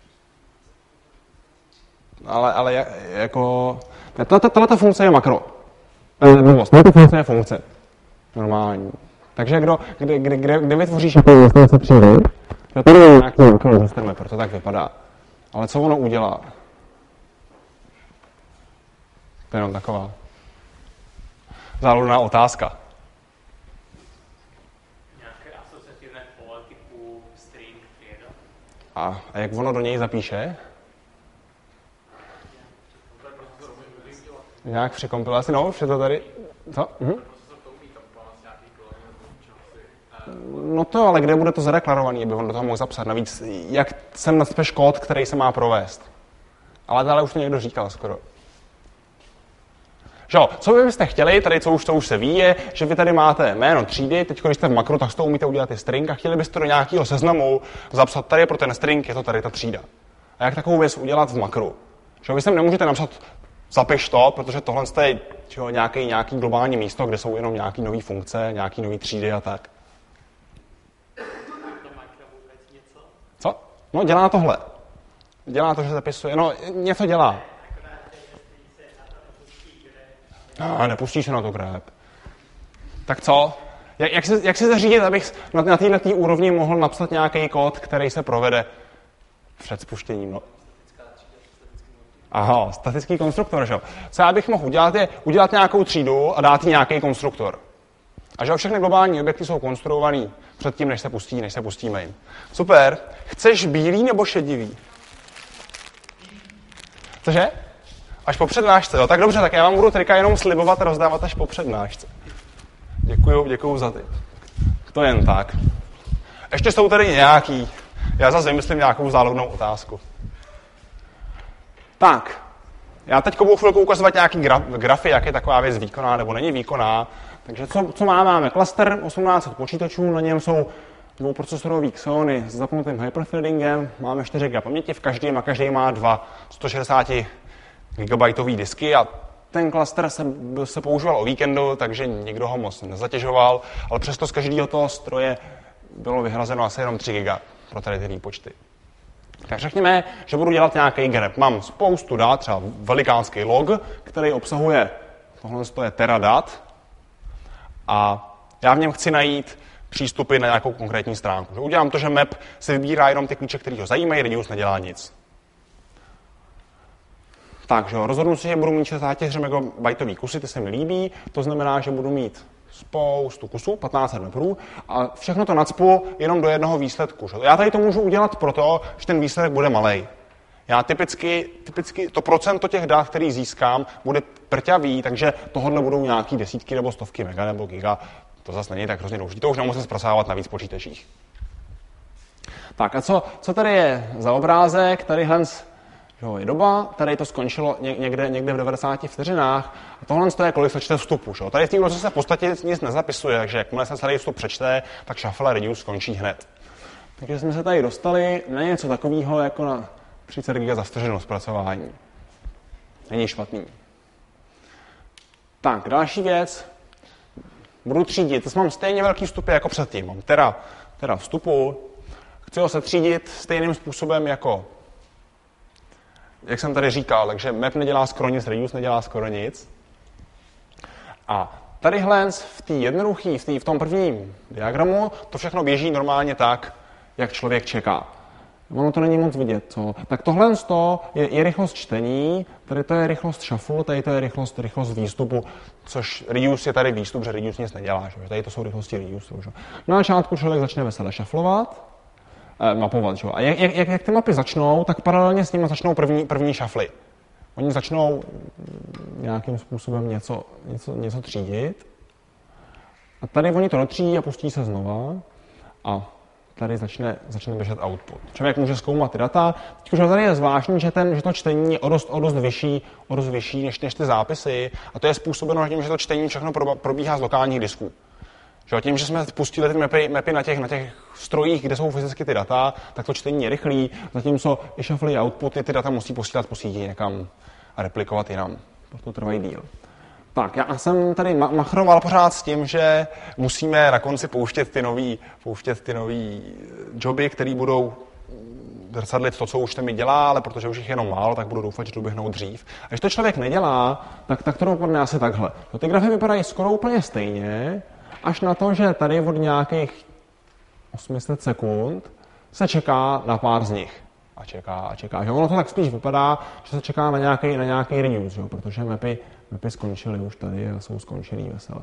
Ale, ale jako... Tato funkce je makro. Tato funkce je funkce. Normální. Takže kdo, kde, kde, kde, kde vytvoříš jako instalace přídy, že tady je nějaký makro systém, proto tak vypadá. Ale co ono udělá? To je jenom taková záludná otázka. Nějaké asociativné pole typu string, trieda? A, a jak ono do něj zapíše? Nějak při kompilaci, no, vše to tady... Co? Mhm. No to, ale kde bude to zadeklarovaný, aby on do toho mohl zapsat? Navíc, jak sem nacpeš kód, který se má provést? Ale dále už to někdo říkal skoro. Že jo, co byste chtěli, tady co už, to už se ví, je, že vy tady máte jméno třídy, teď když jste v makru, tak z toho umíte udělat i string a chtěli byste do nějakého seznamu zapsat tady pro ten string, je to tady ta třída. A jak takovou věc udělat v makru? Že vy sem nemůžete napsat zapiš to, protože tohle je jo, nějaký, nějaký globální místo, kde jsou jenom nějaký nové funkce, nějaký nové třídy a tak. Co? No dělá tohle. Dělá to, že zapisuje. No něco dělá. No, nepustíš se na to grep. Tak co? Jak, jak, se, jak se zařídit, abych na, na této úrovni mohl napsat nějaký kód, který se provede před spuštěním? No. Aha, statický konstruktor, že jo. Co já bych mohl udělat, je udělat nějakou třídu a dát jí nějaký konstruktor. A že všechny globální objekty jsou konstruovaný předtím, než se pustí, než se pustí main. Super. Chceš bílý nebo šedivý? Cože? Až po přednášce, jo. Tak dobře, tak já vám budu trika jenom slibovat a rozdávat až po přednášce. Děkuju, děkuju za tip. To jen tak. Ještě jsou tady nějaký. Já zase vymyslím nějakou záludnou otázku. Tak, já teď budu chvilku ukazovat nějaký graf, grafy, jak je taková věc výkonná nebo není výkonná. Takže co, co máme? Máme klaster osmnáct set počítačů, na něm jsou dvouprocesorový Xeony s zapnutým hyperthreadingem, máme čtyři giga paměti v každém a každý má dva sto šedesát gigabajtový disky a ten klaster se, se používal o víkendu, takže nikdo ho moc nezatěžoval, ale přesto z každého toho stroje bylo vyhrazeno asi jenom tři giga pro tady ty výpočty. Tak řekněme, že budu dělat nějaký grep. Mám spoustu dat, třeba velikánský log, který obsahuje, tohle je tera dat, a já v něm chci najít přístupy na nějakou konkrétní stránku. Že udělám to, že map si vybírá jenom ty klíče, které ho zajímají, Reduce nedělá nic. Takže rozhodnu si, že budu mít šedesát megabajtový kusy, ty se mi líbí, to znamená, že budu mít spoustu kusů, patnáct set metrů, a všechno to nacpu jenom do jednoho výsledku. Že? Já tady to můžu udělat proto, že ten výsledek bude malej. Já typicky, typicky to procento těch dat, který získám, bude prťavý, takže tohodle budou nějaký desítky nebo stovky mega nebo giga. To zase není tak hrozně důležité, to už nemusím zpracovávat na víc počítačích. Tak a co, co tady je za obrázek? Tadyhle je doba, tady to skončilo někde, někde v devadesáti vteřinách. A tohle je, kolik se čte vstupu. Že? Tady v té se v podstatě nic nezapisuje, takže jakmile se celý vstup přečte, tak shuffle a reduce skončí hned. Takže jsme se tady dostali na něco takového jako na třicet giga za vteřinu zpracování. Není špatný. Tak, další věc. Budu třídit. To mám stejně velký vstupy jako předtím. Mám teda, teda vstupu. Chci ho setřídit stejným způsobem jako, jak jsem tady říkal, takže map nedělá skoro nic, reduce nedělá skoro nic. A tadyhle v té jednoduché, v, v tom prvním diagramu, to všechno běží normálně tak, jak člověk čeká. Ono to není moc vidět, co? Tak tohle je, je rychlost čtení, tady to je rychlost shuffle, tady to je rychlost, rychlost výstupu, což reduce je tady výstup, že reduce nic nedělá, že? Tady to jsou rychlosti reduce. Že? Na začátku člověk začne vesele shufflovat, eh, mapovat, že? A jak, jak, jak ty mapy začnou, tak paralelně s nimi začnou první, první shuffly. Oni začnou nějakým způsobem něco, něco, něco třídit a tady oni to dotřídí a pustí se znova a tady začne, začne běžet output. Člověk může zkoumat ty data. Teď už tady je zvláštní, že, ten, že to čtení je o dost, o dost vyšší, o dost vyšší než, než ty zápisy. A to je způsobeno tím, že to čtení všechno probíhá z lokálních disků. Že tím, že jsme pustili ty mapy, mapy na, těch, na těch strojích, kde jsou fyzicky ty data, tak to čtení je rychlý, zatímco i shuffle a outputy ty data musí posílat po síti někam a replikovat jinam. Proto trvají díl. Tak, já jsem tady machroval pořád s tím, že musíme na konci pouštět ty nový, pouštět ty nový joby, které budou zrcadlit to, co už mi dělá, ale protože už jich jenom málo, tak budu doufat, že doběhnou dřív. A když to člověk nedělá, tak, tak to dopadne asi takhle. No, ty grafy vypadají skoro úplně stejně, až na to, že tady od nějakých osm set sekund se čeká na pár z nich. A čeká, a čeká. Že ono to tak spíš vypadá, že se čeká na nějaký, na nějaký reduce, jo? Protože mapy, mapy skončily už tady a jsou skončený vesele.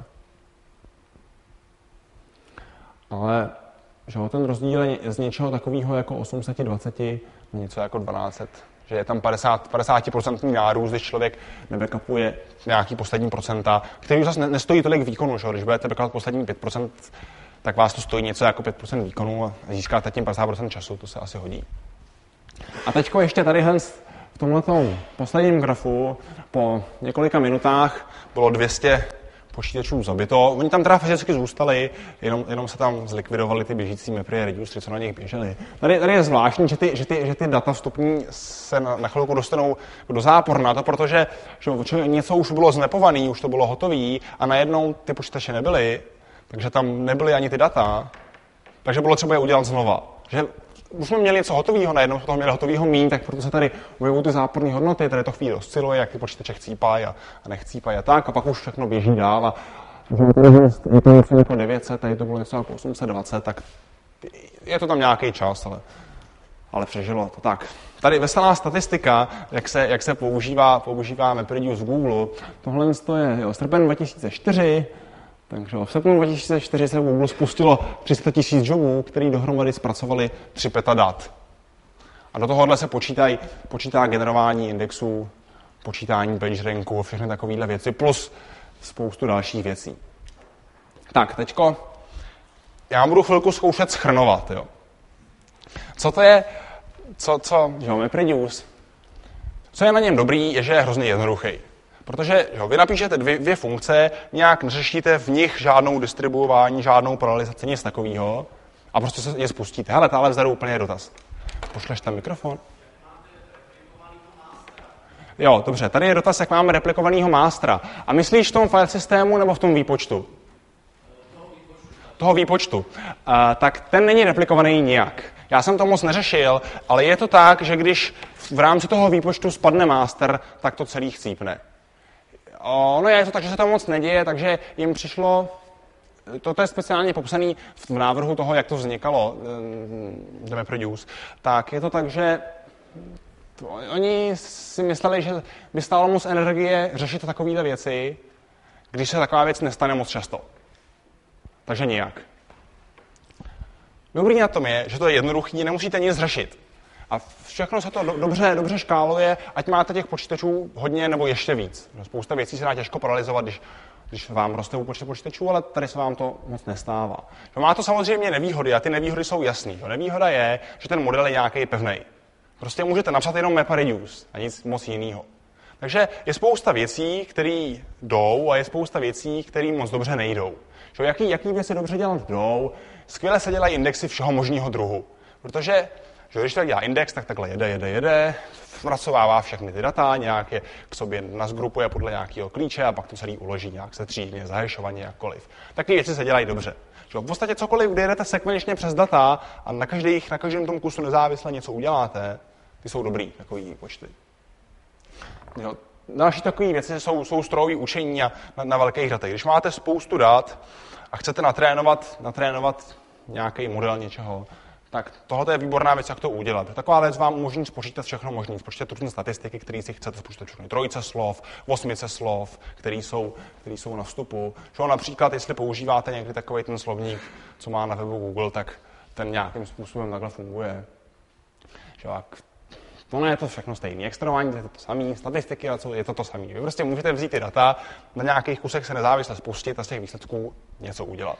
Ale že ten rozdíl je z něčeho takového jako osm set dvacet na něco jako dvanáct set. Že je tam padesát, padesát procent nárůst, když člověk nebackupuje nějaký poslední procenta, který zase nestojí tolik výkonu. Že? Když budete backupovat poslední pět procent, tak vás to stojí něco jako pět procent výkonu a získáte tím padesát procent času, to se asi hodí. A teďko ještě tady v tomhletom posledním grafu po několika minutách bylo dvě stě počítačů zabito. Oni tam teda fyzicky zůstali, jenom, jenom se tam zlikvidovali ty běžící mapry a reducery, co na nich běžely. Tady, tady je zvláštní, že ty, že ty, že ty data vstupní se na, na chvilku dostanou do záporna, to protože že něco už bylo znepované, už to bylo hotové a najednou ty počítače nebyly, takže tam nebyly ani ty data, takže bylo třeba je udělat znova. Že už jsme měli něco hotového, najednou jsme toho měli hotového míň, tak proto se tady objevují ty záporné hodnoty, tady to chvíli osciluje, jak ty počítače chcípají a, a nechcípají a tak, a pak už všechno běží dál a je to něco jako devět set, tady to bylo něco jako osm set dvacet, tak je to tam nějaký čas, ale, ale přežilo to tak. Tady veselá statistika, jak se, jak se používá, používá MapReduce v Google, tohle je jo, srpen dva tisíce čtyři, takže v srpnu dva tisíce čtyři se v Google spustilo tři sta tisíc jobů, který dohromady zpracovali tři petadat. A do tohohle se počítají, počítá generování indexů, počítání PageRanku, všechny takovéhle věci, plus spoustu dalších věcí. Tak, teďko já budu chvilku zkoušet shrnovat. Jo. Co to je, co, co, jo, MapReduce? Co je na něm dobrý, je, že je hrozně jednoduchý. Protože jo, vy napíšete dvě, dvě funkce, nějak neřešíte v nich žádnou distribuování, žádnou paralelizaci, nic takového a prostě se je spustíte. Hele, táhle vzadu úplně je dotaz. Pošleš tam mikrofon? Jo, dobře, tady je dotaz, jak máme replikovanýho mástra. A myslíš v tom file systému nebo v tom výpočtu? Toho výpočtu. Uh, tak ten není replikovaný nijak. Já jsem to moc neřešil, ale je to tak, že když v rámci toho výpočtu spadne master, tak to celý chcípne. Ono je to tak, že se to moc neděje, takže jim přišlo, toto je speciálně popsané v návrhu toho, jak to vznikalo, uh, MapReduce, tak je to tak, že to, oni si mysleli, že by stálo moc energie řešit takovéhle věci, když se taková věc nestane moc často. Takže nijak. Dobrý na tom je, že to je jednoduchý, nemusíte nic řešit. A všechno se to do, dobře, dobře škáluje, ať máte těch počítačů hodně nebo ještě víc. Spousta věcí se dá těžko paralizovat, když, když vám roste počet počítačů, ale tady se vám to moc nestává. No, má to samozřejmě nevýhody a ty nevýhody jsou jasný. No, nevýhoda je, že ten model je nějaký pevný. Prostě můžete napsat jenom MapReduce a nic moc jiného. Takže je spousta věcí, které jdou a je spousta věcí, které moc dobře nejdou. Že jaký, jaký věci dobře dělat jdou? Skvěle se dělají indexy všeho možného druhu. Protože že když tak dělá index, tak takhle jede, jede, jede, zpracovává všechny ty data, nějak je k sobě nazgrupuje podle nějakého klíče a pak to celý uloží nějak setřídně, zahešovaně, jakkoliv. Takové věci se dělají dobře. Že v podstatě cokoliv, kdy jedete sekvenčně přes data a na, každých, na každém tom kusu nezávisle něco uděláte, ty jsou dobrý, takový počty. Jo. Další takové věci jsou, jsou strojové učení na, na velkých datech. Když máte spoustu dat a chcete natrénovat, natrénovat nějaký model něčeho, tak tohle je výborná věc, jak to udělat. Taková věc vám umožní spočítat všechno možné. Spočítat různé statistiky, které si chcete spočítat. Trojce slov, osmice slov, které jsou, které jsou na vstupu. Že například, jestli používáte někdy takový ten slovník, co má na webu Google, tak ten nějakým způsobem takhle funguje. Že ono je to všechno stejné. Extrahování je to samé, statistiky a co je to to samé. Vy prostě můžete vzít ty data, na nějakých kusech se nezávisle spustit a z těch výsledků něco udělat.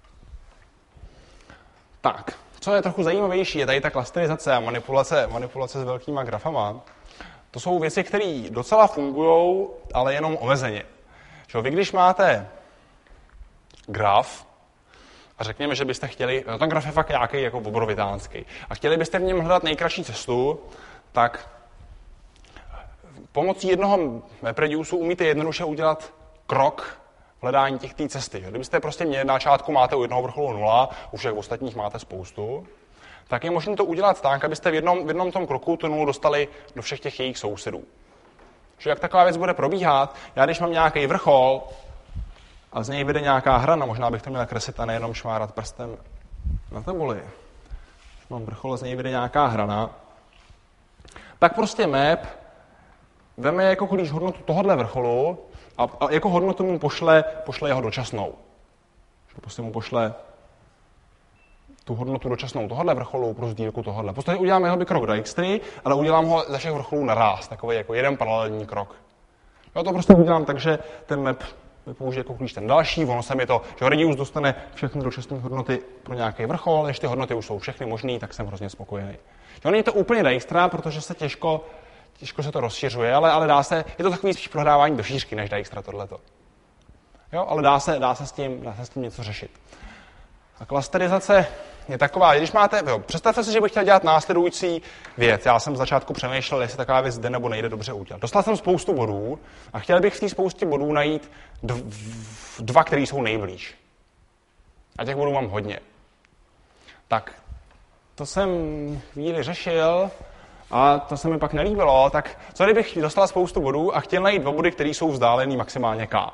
Tak, co je trochu zajímavější, je tady ta klasterizace a manipulace, manipulace s velkýma grafama. To jsou věci, které docela fungují, ale jenom omezeně. Že vy, když máte graf, a řekněme, že byste chtěli, no ten graf je fakt nějaký jako obrovitánský, a chtěli byste v něm hledat nejkratší cestu, tak pomocí jednoho MapReduceu umíte jednoduše udělat krok v hledání těch té cesty. Kdybyste prostě měli na začátku máte u jednoho vrcholu nula, u všech ostatních máte spoustu, tak je možné to udělat tak, abyste v jednom, v jednom tom kroku tu nulu dostali do všech těch jejich sousedů. Že jak taková věc bude probíhat, já když mám nějaký vrchol a z něj vyjde nějaká hrana, možná bych to měl kreslit a nejenom šmárat prstem na tabuli. Když mám vrchol a z něj vyjde nějaká hrana, tak prostě map veme jako klíč hodnotu tohohle vrcholu A, a jako hodnotu mu pošle, pošle jeho dočasnou. Že prostě mu pošle tu hodnotu dočasnou tohohle vrcholu pro sdílku tohohle. Prostě udělám jeho krok do X tři, ale udělám ho ze všech vrcholů naráz, takový jako jeden paralelní krok. Já to prostě udělám tak, že ten map použije jako klíč ten další, ono se mi to, že Reduce dostane všechny dočasné hodnoty pro nějaký vrchol, když ty hodnoty už jsou všechny možný, tak jsem hrozně spokojený. Jo, není to úplně Dijkstra, protože se těžko, těžko se to rozšiřuje, ale, ale dá se, je to takový spíš prohrávání do šířky než Dijkstra tohleto. Jo, ale dá se, dá se, s tím, dá se s tím něco řešit. A klasterizace je taková, když máte, jo, představte si, že bych chtěl dělat následující věc. Já jsem v začátku přemýšlel, jestli taková věc jde nebo nejde dobře udělat. Dostal jsem spoustu bodů a chtěl bych v té spoustě bodů najít dva, které jsou nejblíž. A těch bodů mám hodně. Tak to jsem chvíli řešil a to se mi pak nelíbilo. Tak co kdybych dostal spoustu bodů a chtěl najít dva body, které jsou vzdálený maximálně K?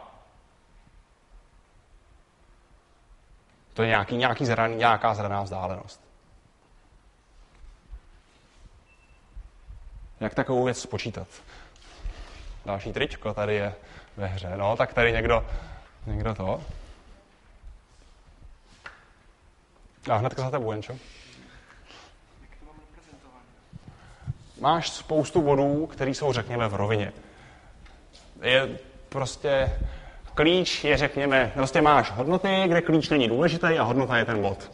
To je nějaký, nějaký zraný, nějaká zraná vzdálenost. Jak takovou věc spočítat? Další tričko tady je ve hře. No, tak tady někdo, někdo to. A hnedka za tebou, Jenčo. Máš spoustu bodů, které jsou, řekněme, v rovině. Je prostě... Klíč je, řekněme, prostě máš hodnoty, kde klíč není důležitý a hodnota je ten bod.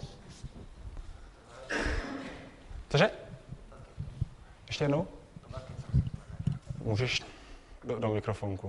Cože? Ještě jednou? Můžeš do, do mikrofonku.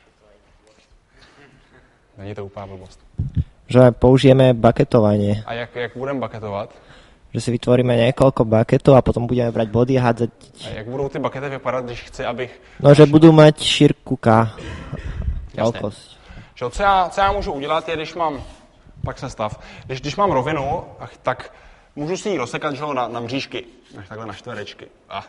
Není to úplná blbost. Že použijeme baketovanie. A jak, jak budeme baketovat? Že si vytvoríme niekoľko baketov a potom budeme brať body a hádzať. A jak budou ty bakety vypadat, když chci, abych... No, že budú mať šírku K. Veľkosť. Že co já, co já můžu udělat, je, když mám, pak se stav, když, když mám rovinu, tak můžu si ji rozsekat, že, na, na mřížky, až takhle na čtverečky. Ah.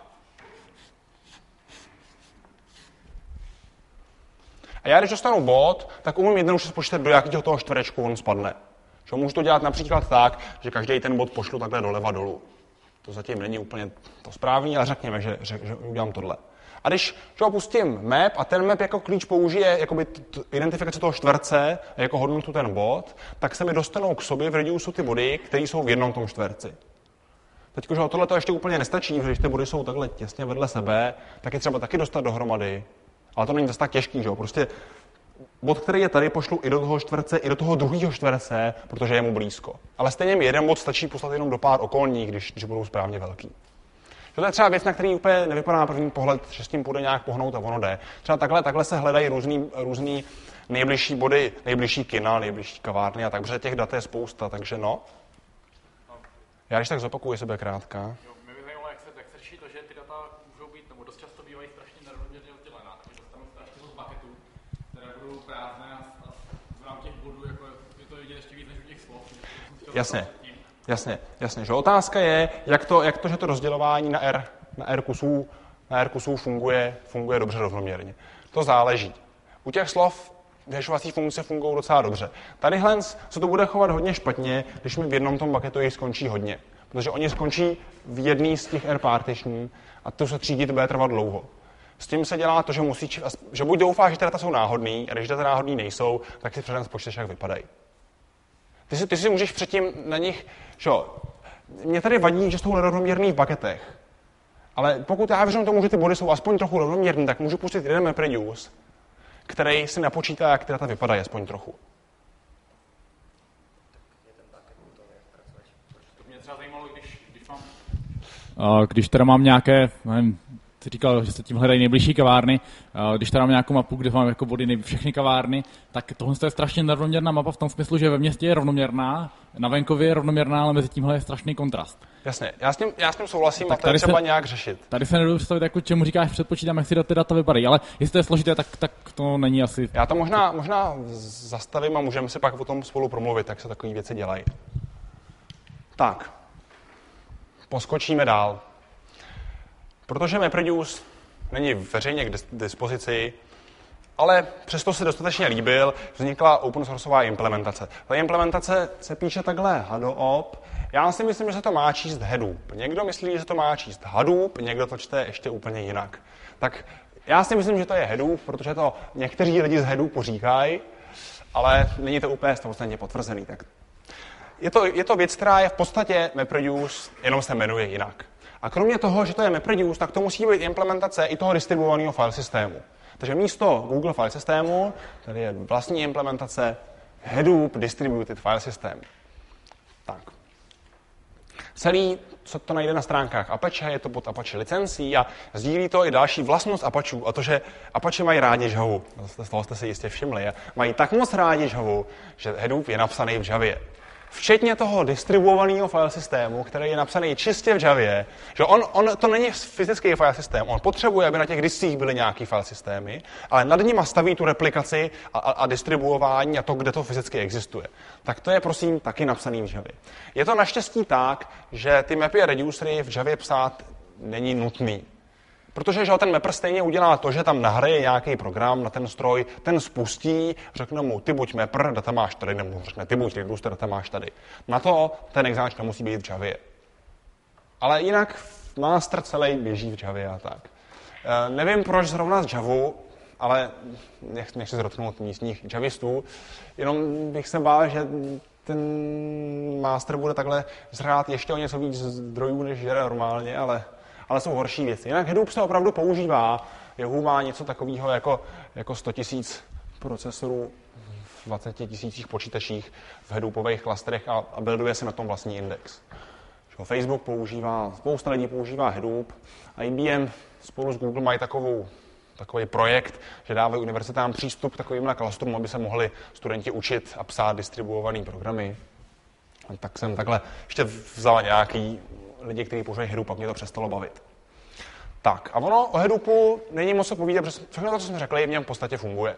A já, když dostanu bod, tak umím jednoduše spočítat, do jakého toho čtverečku on spadne. Že můžu to dělat například tak, že každý ten bod pošlu takhle doleva dolů. To zatím není úplně to správný, ale řekněme, že, že, že udělám tohle. A když opustím map a ten map jako klíč použije jakoby t- identifikaci toho čtverce a jako hodnotu ten bod, tak se mi dostanou k sobě v Reduceu ty body, které jsou v jednom tom čtverci. Teď, že tohle to ještě úplně nestačí, protože když ty body jsou takhle těsně vedle sebe, tak je třeba taky dostat dohromady. Ale to není zase tak těžký, že jo? Prostě bod, který je tady, pošlu i do toho čtverce, i do toho druhého čtverce, protože je mu blízko. Ale stejně mi jeden bod stačí poslat jenom do pár okolních, když, když budou správně velký. To je třeba věc, na který úplně nevypadá na první pohled, že s tím půjde nějak pohnout a ono jde. Třeba takhle, takhle se hledají různý, různý nejbližší body, nejbližší kina, nejbližší kavárny a tak, protože těch dat je spousta, takže no. Já když tak zopakuju sebe krátka. Jo, mě by zajímalo, jak se, jak se řeší to, že ty data můžou být, nebo dost často bývají strašně nerovnoměrně oddělená, takže dostanu strašně moc paketů, které budou prázdné a v rámci těch bodů, jako je to vidět ještě víc než u těch slov. Jasně. Jasně, jasně, že otázka je, jak to, jak to, že to rozdělování na R, na R kusů, na R kusů funguje, funguje dobře rovnoměrně. To záleží. U těch slov vyhešovací funkce fungují docela dobře. Tadyhle se to bude chovat hodně špatně, když mi v jednom tom bucketu jich skončí hodně. Protože oni skončí v jedný z těch R partition a to se třídit bude trvat dlouho. S tím se dělá to, že musí, že buď doufáš, že ty data jsou náhodný, a když data náhodný nejsou, tak si předem spočteš, jak vypadají. Ty si, ty si můžeš předtím na nich, že jo, mě tady vadí, že jsou nerovnoměrný v bucketech. Ale pokud já věřím tomu, že ty body jsou aspoň trochu rovnoměrný, tak můžu pustit jeden map reduce, který si napočítá, jak ty data vypadají aspoň trochu. To mě třeba zajímalo, když, když mám... Když teda mám nějaké, nevím, ty říkal, že se tím hledají nejbližší kavárny. Když tady mám nějakou mapu, kde mám jako body všechny kavárny, tak tohle je strašně nerovnoměrná mapa v tom smyslu, že ve městě je rovnoměrná, na venkově je rovnoměrná, ale mezi tímhle je strašný kontrast. Jasně, já s tím, já s tím souhlasím tak a to je třeba se, nějak řešit. Tady se nedovedu představit, jako čemu říkáš, předpočítám, jak si ty data vypadají, ale jestli to je složité, tak, tak to není asi... Já to možná, možná zastavím a můžeme si pak o tom spolu promluvit, jak se takové věci dělají. Tak, poskočíme dál. Protože MapReduce není veřejně k dispozici, ale přesto se dostatečně líbil, vznikla open sourceová implementace. Ta implementace se píše takhle Hadoop. Já si myslím, že se to má číst Hadoop. Někdo myslí, že se to má číst Hadoop, někdo to čte ještě úplně jinak. Tak Já si myslím, že to je Hadoop, protože to někteří lidi z Hadoopu říkají, ale není to úplně stoprocentně potvrzený. Tak je, to, je to věc, která je v podstatě MapReduce, jenom se jmenuje jinak. A kromě toho, že to je MapReduce, tak to musí být implementace i toho distribuovaného file systému. Takže místo Google file systému, tady je vlastní implementace Hadoop Distributed File System. Tak. Celý, co to najde na stránkách Apache, je to pod Apache licencí a sdílí to i další vlastnost Apacheů, a to, že Apache mají rádi Javu. Z toho jste si jistě všimli. A mají tak moc rádi Javu, že Hadoop je napsaný v Javě. Včetně toho distribuovaného file systému, který je napsaný čistě v Javě, že on, on to není fyzický file systém, on potřebuje, aby na těch discích byly nějaký file systémy, ale nad nima staví tu replikaci a, a, a distribuování a to, kde to fyzicky existuje. Tak to je, prosím, taky napsaný v Javě. Je to naštěstí tak, že ty mapy a reducery v Javě psát není nutný. Protože že ten mapper stejně udělá to, že tam nahraje nějaký program na ten stroj, ten spustí, řekne mu, ty buď mapper, data máš tady, nebo řekne, ty buď reducer, data máš tady. Na to ten exáč nemusí být v Javě. Ale jinak master celý běží v Javě a tak. E, nevím, proč zrovna z Javu, ale nech, nechci zrotnout místních javistů, jenom bych se bál, že ten master bude takhle zhrát ještě o něco víc zdrojů, než žere normálně, ale ale jsou horší věci. Jinak Hadoop se opravdu používá. Yahoo má něco takového jako, jako sto tisíc procesorů v dvacet tisících počítačích v Hadoopových klasterech a, a builduje se na tom vlastní index. Facebook používá, spousta lidí používá Hadoop. I B M spolu s Google mají takovou, takový projekt, že dávají univerzitám přístup k takovýmhle klastrům, aby se mohli studenti učit a psát distribuované programy. A tak jsem takhle ještě vzal nějaký lidi, kteří používají Hadoop, pak mě to přestalo bavit. Tak, a ono o Hadoopu není moc co povídat, protože všechno to, co jsme řekli, v něm v podstatě funguje.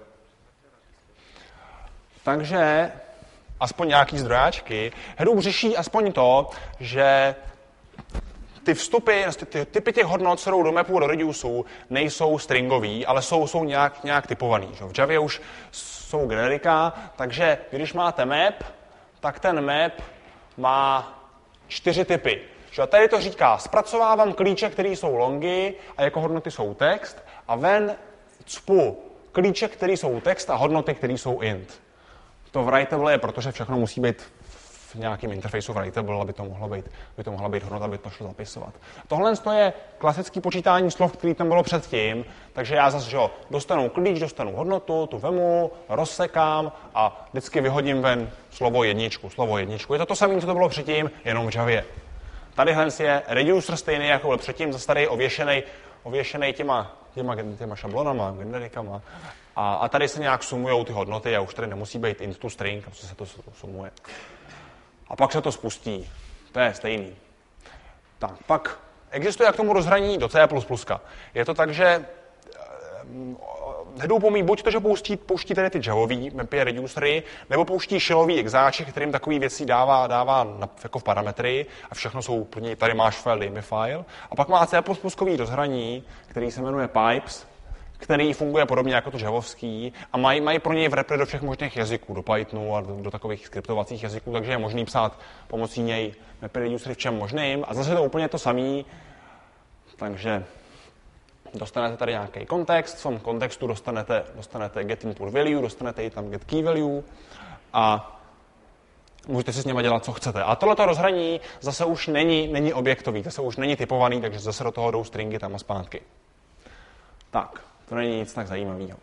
Takže aspoň nějaký zdrojáčky. Hadoop řeší aspoň to, že ty vstupy, ty typy těch hodnot, co jdou do mapu a do reduceu, nejsou stringový, ale jsou, jsou nějak, nějak typovaný. Že? V Javě už jsou generika, takže když máte map, tak ten map má čtyři typy. A tady to říká, zpracovávám klíče, které jsou longy a jako hodnoty jsou text a ven cpu klíče, které jsou text a hodnoty, které jsou int. To writable je, protože všechno musí být v nějakém interfejsu writable, aby to mohlo být, aby to mohla být hodnota, aby to šlo zapisovat. Tohle je klasické počítání slov, které tam bylo předtím, takže já zase, že jo, dostanu klíč, dostanu hodnotu, tu vemu, rozsekám a vždycky vyhodím ven slovo jedničku, slovo jedničku. Je to to samé, co to bylo předtím, jenom v Javě. Tadyhle je reducer stejný, jako byl předtím, zase tady ověšený, ověšený těma, těma, těma šablonama, generikama. A, a tady se nějak sumujou ty hodnoty a už tady nemusí být int to string, protože se to sumuje. A pak se to spustí. To je stejný. Tak, pak existuje k tomu rozhraní do C plus plus. Je to tak, že Hadoop umí buď to, že pouští, pouští tady ty javový mapy reducery, nebo pouští shellový exáče, kterým takový věcí dává, dává na, jako v parametry a všechno jsou plně, tady máš file, dej mi file. A pak má C plus plus rozhraní, který se jmenuje pipes, který funguje podobně jako to javovský a mají, mají pro něj v repre do všech možných jazyků, do Pythonu a do, do takových skriptovacích jazyků, takže je možný psát pomocí něj mapy reducery v čem možným. A zase to úplně to samý, takže dostanete tady nějaký kontext, v tom kontextu dostanete, dostanete get input value, dostanete i tam get key value a můžete si s něma dělat, co chcete. A tohleto rozhraní zase už není, není objektový, zase už není typovaný, takže zase do toho jdou stringy tam a zpátky. Tak, to není nic tak zajímavého.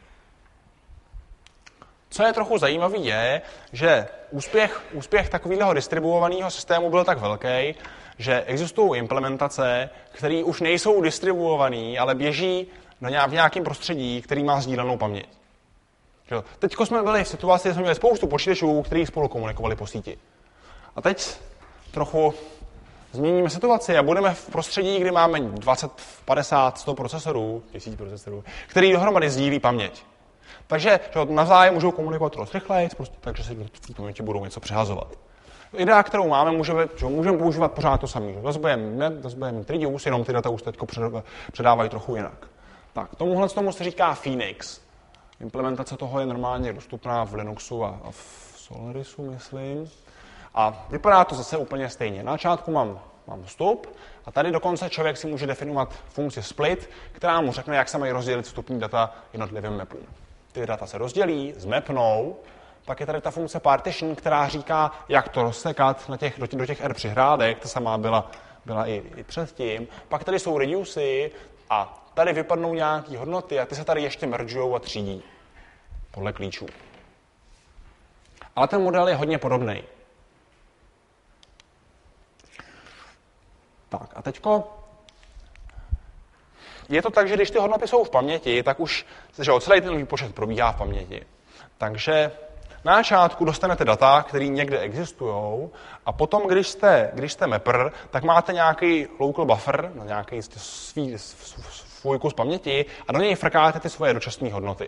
Co je trochu zajímavý je, že úspěch, úspěch takového distribuovaného systému byl tak velký, že existují implementace, které už nejsou distribuované, ale běží v nějakém prostředí, který má sdílenou paměť. Teď jsme byli v situaci, že jsme měli spoustu počítačů, který spolu komunikovali po síti. A teď trochu změníme situaci a budeme v prostředí, kdy máme dvacet, padesát, sto procesorů, tisíc procesorů, který dohromady sdílí paměť. Takže navzájem můžou komunikovat dost rychleji, prostě, takže si v té paměti budou něco přehazovat. Idea, kterou máme, můžeme, že můžeme používat pořád to samé. Zase budeme net, zase budeme mít reduce, jenom ty data už teď předávají trochu jinak. Tak, tomuhle tomu se říká Phoenix. Implementace toho je normálně dostupná v Linuxu a v Solarisu, myslím. A vypadá to zase úplně stejně. Na začátku mám mám vstup a tady dokonce člověk si může definovat funkci split, která mu řekne, jak se mají rozdělit vstupní data jednotlivým mapům. Ty data se rozdělí, zmapnou, pak je tady ta funkce partition, která říká, jak to rozsekat na těch, do, těch, do těch R přihrádek, ta samá byla, byla i, i předtím. Pak tady jsou reducy a tady vypadnou nějaké hodnoty a ty se tady ještě mergeujou a třídí podle klíčů. Ale ten model je hodně podobný. Tak a teďko je to tak, že když ty hodnoty jsou v paměti, tak už že celý ten výpočet probíhá v paměti. Takže na začátku dostanete data, které někde existují, a potom, když jste, když jste mapper, tak máte nějaký local buffer, nějaký svý, svůj kus paměti a do něj frkáte ty svoje dočasné hodnoty.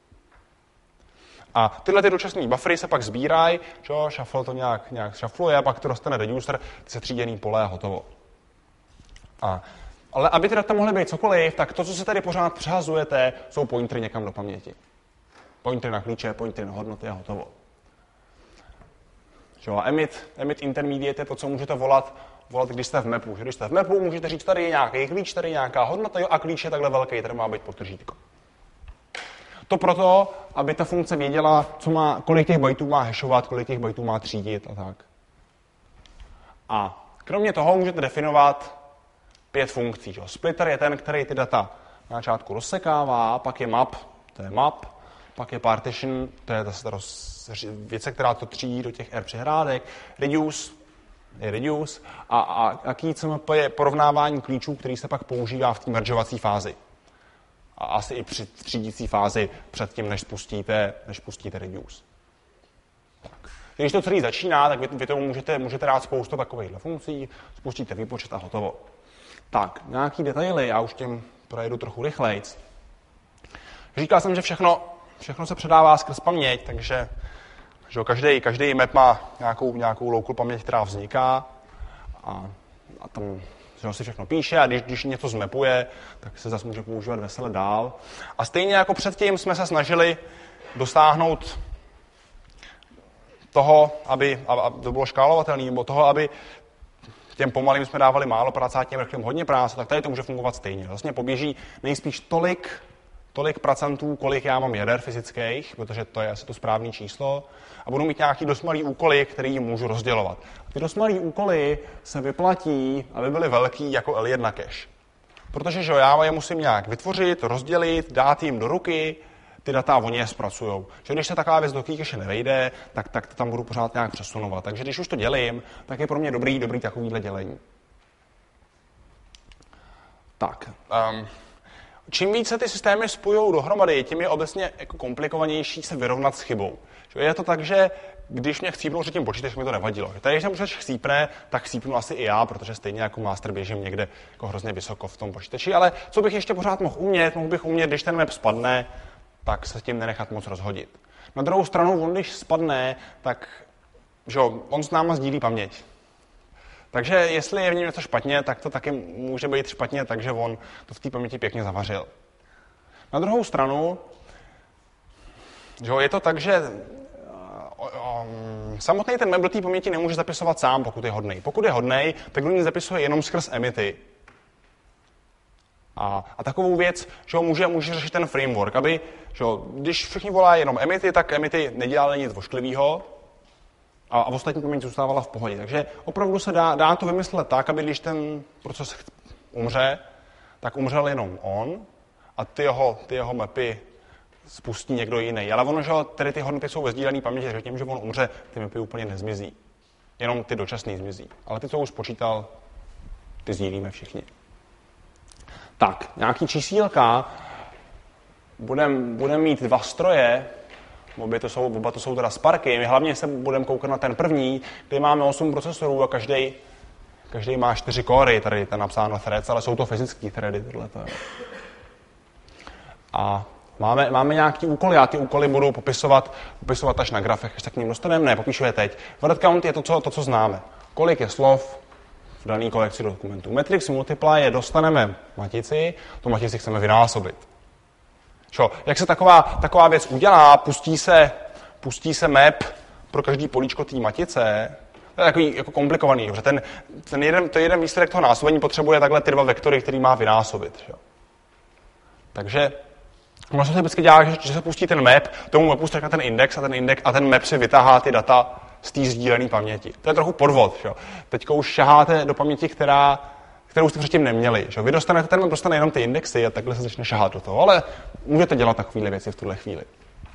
A tyhle ty dočasné buffery se pak sbírají, že shuffle to nějak, nějak shuffluje, a pak to dostane reducer, ty se tříděný pole a hotovo. A, ale aby ty data mohly být cokoliv, tak to, co se tady pořád přehazujete, jsou pointery někam do paměti. Pointery na klíče, pointery na hodnoty a hotovo. Že a emit, emit intermediate je to, co můžete volat, volat, když jste v mapu. Že když jste v mapu, můžete říct, tady je nějaký klíč, tady je nějaká hodnota, jo, a klíč je takhle velký, tady má být podtržítko. To proto, aby ta funkce věděla, co má, kolik těch bajtů má hashovat, kolik těch bajtů má třídit a tak. A kromě toho můžete definovat pět funkcí. Že? Splitter je ten, který ty data na začátku rozsekává, pak je map, to je map, pak je partition, to je ta věc, která to třídí do těch R přihrádek, reduce je reduce a, a, a key C M P je porovnávání klíčů, který se pak používá v té mergeovací fázi. A asi i při třídící fázi předtím, než spustíte, než spustíte reduce. Tak. Když to celý začíná, tak vy, vy tomu můžete, můžete dát spoustu takovýchhle funkcí, spustíte výpočet a hotovo. Tak, nějaký detaily, já už tím projedu trochu rychlejc. Říkal jsem, že všechno, všechno se předává skrz paměť, takže že každý, každý map má nějakou, nějakou local paměť, která vzniká a, a tam že si všechno píše a když, když něco zmapuje, tak se zase může používat vesele dál. A stejně jako předtím jsme se snažili dosáhnout toho, aby, aby to bylo škálovatelné, nebo toho, aby těm pomalým jsme dávali málo práce a těm rychlým hodně práce, tak tady to může fungovat stejně. Vlastně poběží nejspíš tolik, tolik procentů, kolik já mám jader fyzických, protože to je asi to správné číslo, a budu mít nějaký dost malý úkoly, který jim můžu rozdělovat. A ty dost malý úkoly se vyplatí, aby byly velký jako L jedna cache. Protože že já je musím nějak vytvořit, rozdělit, dát jim do ruky, ty data oni je zpracujou. Že když se taková věc do cache nevejde, tak, tak to tam budu pořád nějak přesunovat. Takže když už to dělím, tak je pro mě dobrý, dobrý takovýhle dělení. Tak. Um, čím více ty systémy spojují dohromady, tím je obecně jako komplikovanější se vyrovnat s chybou. Je to tak, že když mě chcípnou před tím počítač, mi to nevadilo. Tady, když ten počítač chcípne, tak chcípnu asi i já, protože stejně jako master běžím někde jako hrozně vysoko v tom počítači. Ale co bych ještě pořád mohl umět? Mohl bych umět, když ten map spadne, tak se tím nenechat moc rozhodit. Na druhou stranu, on když spadne, tak že on s náma sdílí paměť. Takže jestli je v něm něco špatně, tak to taky může být špatně, takže on to v té paměti pěkně zavařil. Na druhou stranu, že je to tak, že um, samotný ten map do té paměti nemůže zapisovat sám, pokud je hodnej. Pokud je hodnej, tak do ní zapisuje jenom skrz emity. A, a takovou věc, že ho může, může řešit ten framework, aby, že ho, když všichni volají jenom emity, tak emity nedělaly nic vošklivého a, a ostatní paměť zůstávala v pohodě. Takže opravdu se dá, dá to vymyslet tak, aby když ten proces umře, tak umřel jenom on a ty jeho, ty jeho mapy spustí někdo jiný. Ale ono, že tedy ty hodnoty jsou ve sdílené paměti, že tím, že on umře, ty mapy úplně nezmizí. Jenom ty dočasný zmizí. Ale ty, co už spočítal, ty sdílíme všichni. Tak, nějaký čísílka. Budeme budem mít dva stroje, oba to jsou, oba to jsou teda Sparky. My hlavně se budeme koukat na ten první, kde máme osm procesorů a každý každý má čtyři kóry, tady je napsáno threads, ale jsou to fyzické thready. Tohleto. A máme, máme nějaký úkoly a ty úkoly budou popisovat, popisovat až na grafech, až se k ním dostaneme. Ne, popíšu je teď. Word count je to co, to, co známe. Kolik je slov v dané kolekci dokumentů. Matrix multiply je dostaneme matici, tu matici chceme vynásobit. Čo? Jak se taková, taková věc udělá, pustí se, pustí se map pro každý políčko té matice, To je takový jako komplikovaný, že ten, ten jeden, to jeden výsledek toho násobení potřebuje takhle ty dva vektory, který má vynásobit. Že? Takže vlastně se vždycky dělá, že, že se pustí ten map, tomu mapu strká ten index a ten index a ten map si vytáhá ty data z té sdílené paměti. To je trochu podvod. Že? Teďka už šaháte do paměti, která, kterou jste předtím neměli. Že? Vy dostanete, ten map dostane jenom ty indexy a takhle se začne šahat do toho, ale můžete dělat takovéhle věci v tuhle chvíli.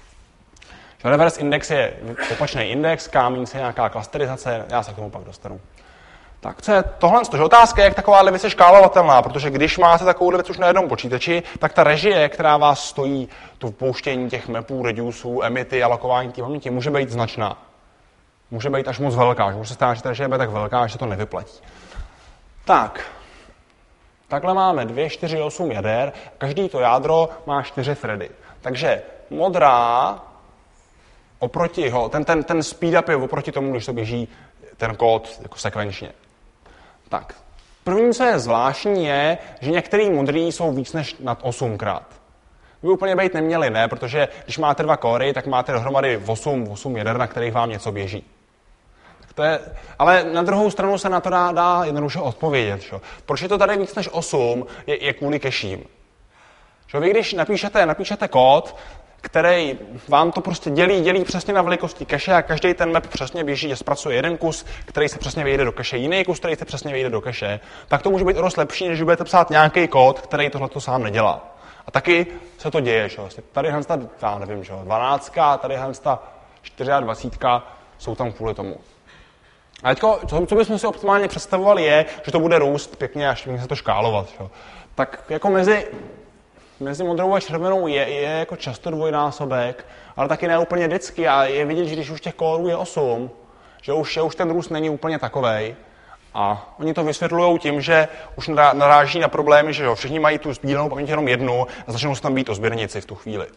Reverse index je opačný index, K minus je nějaká klasterizace, já se k tomu pak dostanu. Tak co je tohle? Že otázka je, jak takováhle věc je škálovatelná, protože když máte takovouhle věc už na jednom počítači, tak ta režie, která vás stojí, tu vpouštění těch mapů, reduceů, emity, alokování té paměti, může být značná. Může být až moc velká, že může se stát, že ta režie bude tak velká, že se to nevyplatí. Tak, takhle máme dvě, čtyři, osm jader, každý to jádro má čtyři thready. Takže modrá oproti ho, ten, ten, ten speed up je oproti tomu, když to běží ten kód jako sekvenčně. Tak, první, co je zvláštní, je, že některý modrý jsou víc než nad osmkrát. By úplně být neměli, ne, protože když máte dva kóry, tak máte dohromady osm, osm jader, na kterých vám něco běží. Tak to je, ale na druhou stranu se na to dá, dá jednoduše odpovědět. Čo? Proč je to tady víc než osm, je, je kvůli cacheím. Čo? Vy když napíšete, napíšete kód, který vám to prostě dělí, dělí přesně na velikosti cache a každý ten map přesně běží, že zpracuje jeden kus, který se přesně vejde do cache, jiný kus, který se přesně vejde do cache, tak to může být o dost lepší, než budete psát nějaký kód, který tohleto sám nedělá. A taky se to děje, že? Tady hanta, já nevím, že? dvanáctka, tady hanta dvacet čtyři jsou tam kvůli tomu. A teďko, co bychom si optimálně představovali je, že to bude růst pěkně, až se to škálovat. Že? Tak jako mezi Mezi modrou a červenou je, je jako často dvojnásobek, ale taky ne úplně vždycky a je vidět, že když už těch kórů je osm, že už, že už ten růst není úplně takovej. A oni to vysvětlují tím, že už naráží na problémy, že jo, všichni mají tu sdílenou paměť jenom jednu a začnou se tam být o sběrnici v tu chvíli.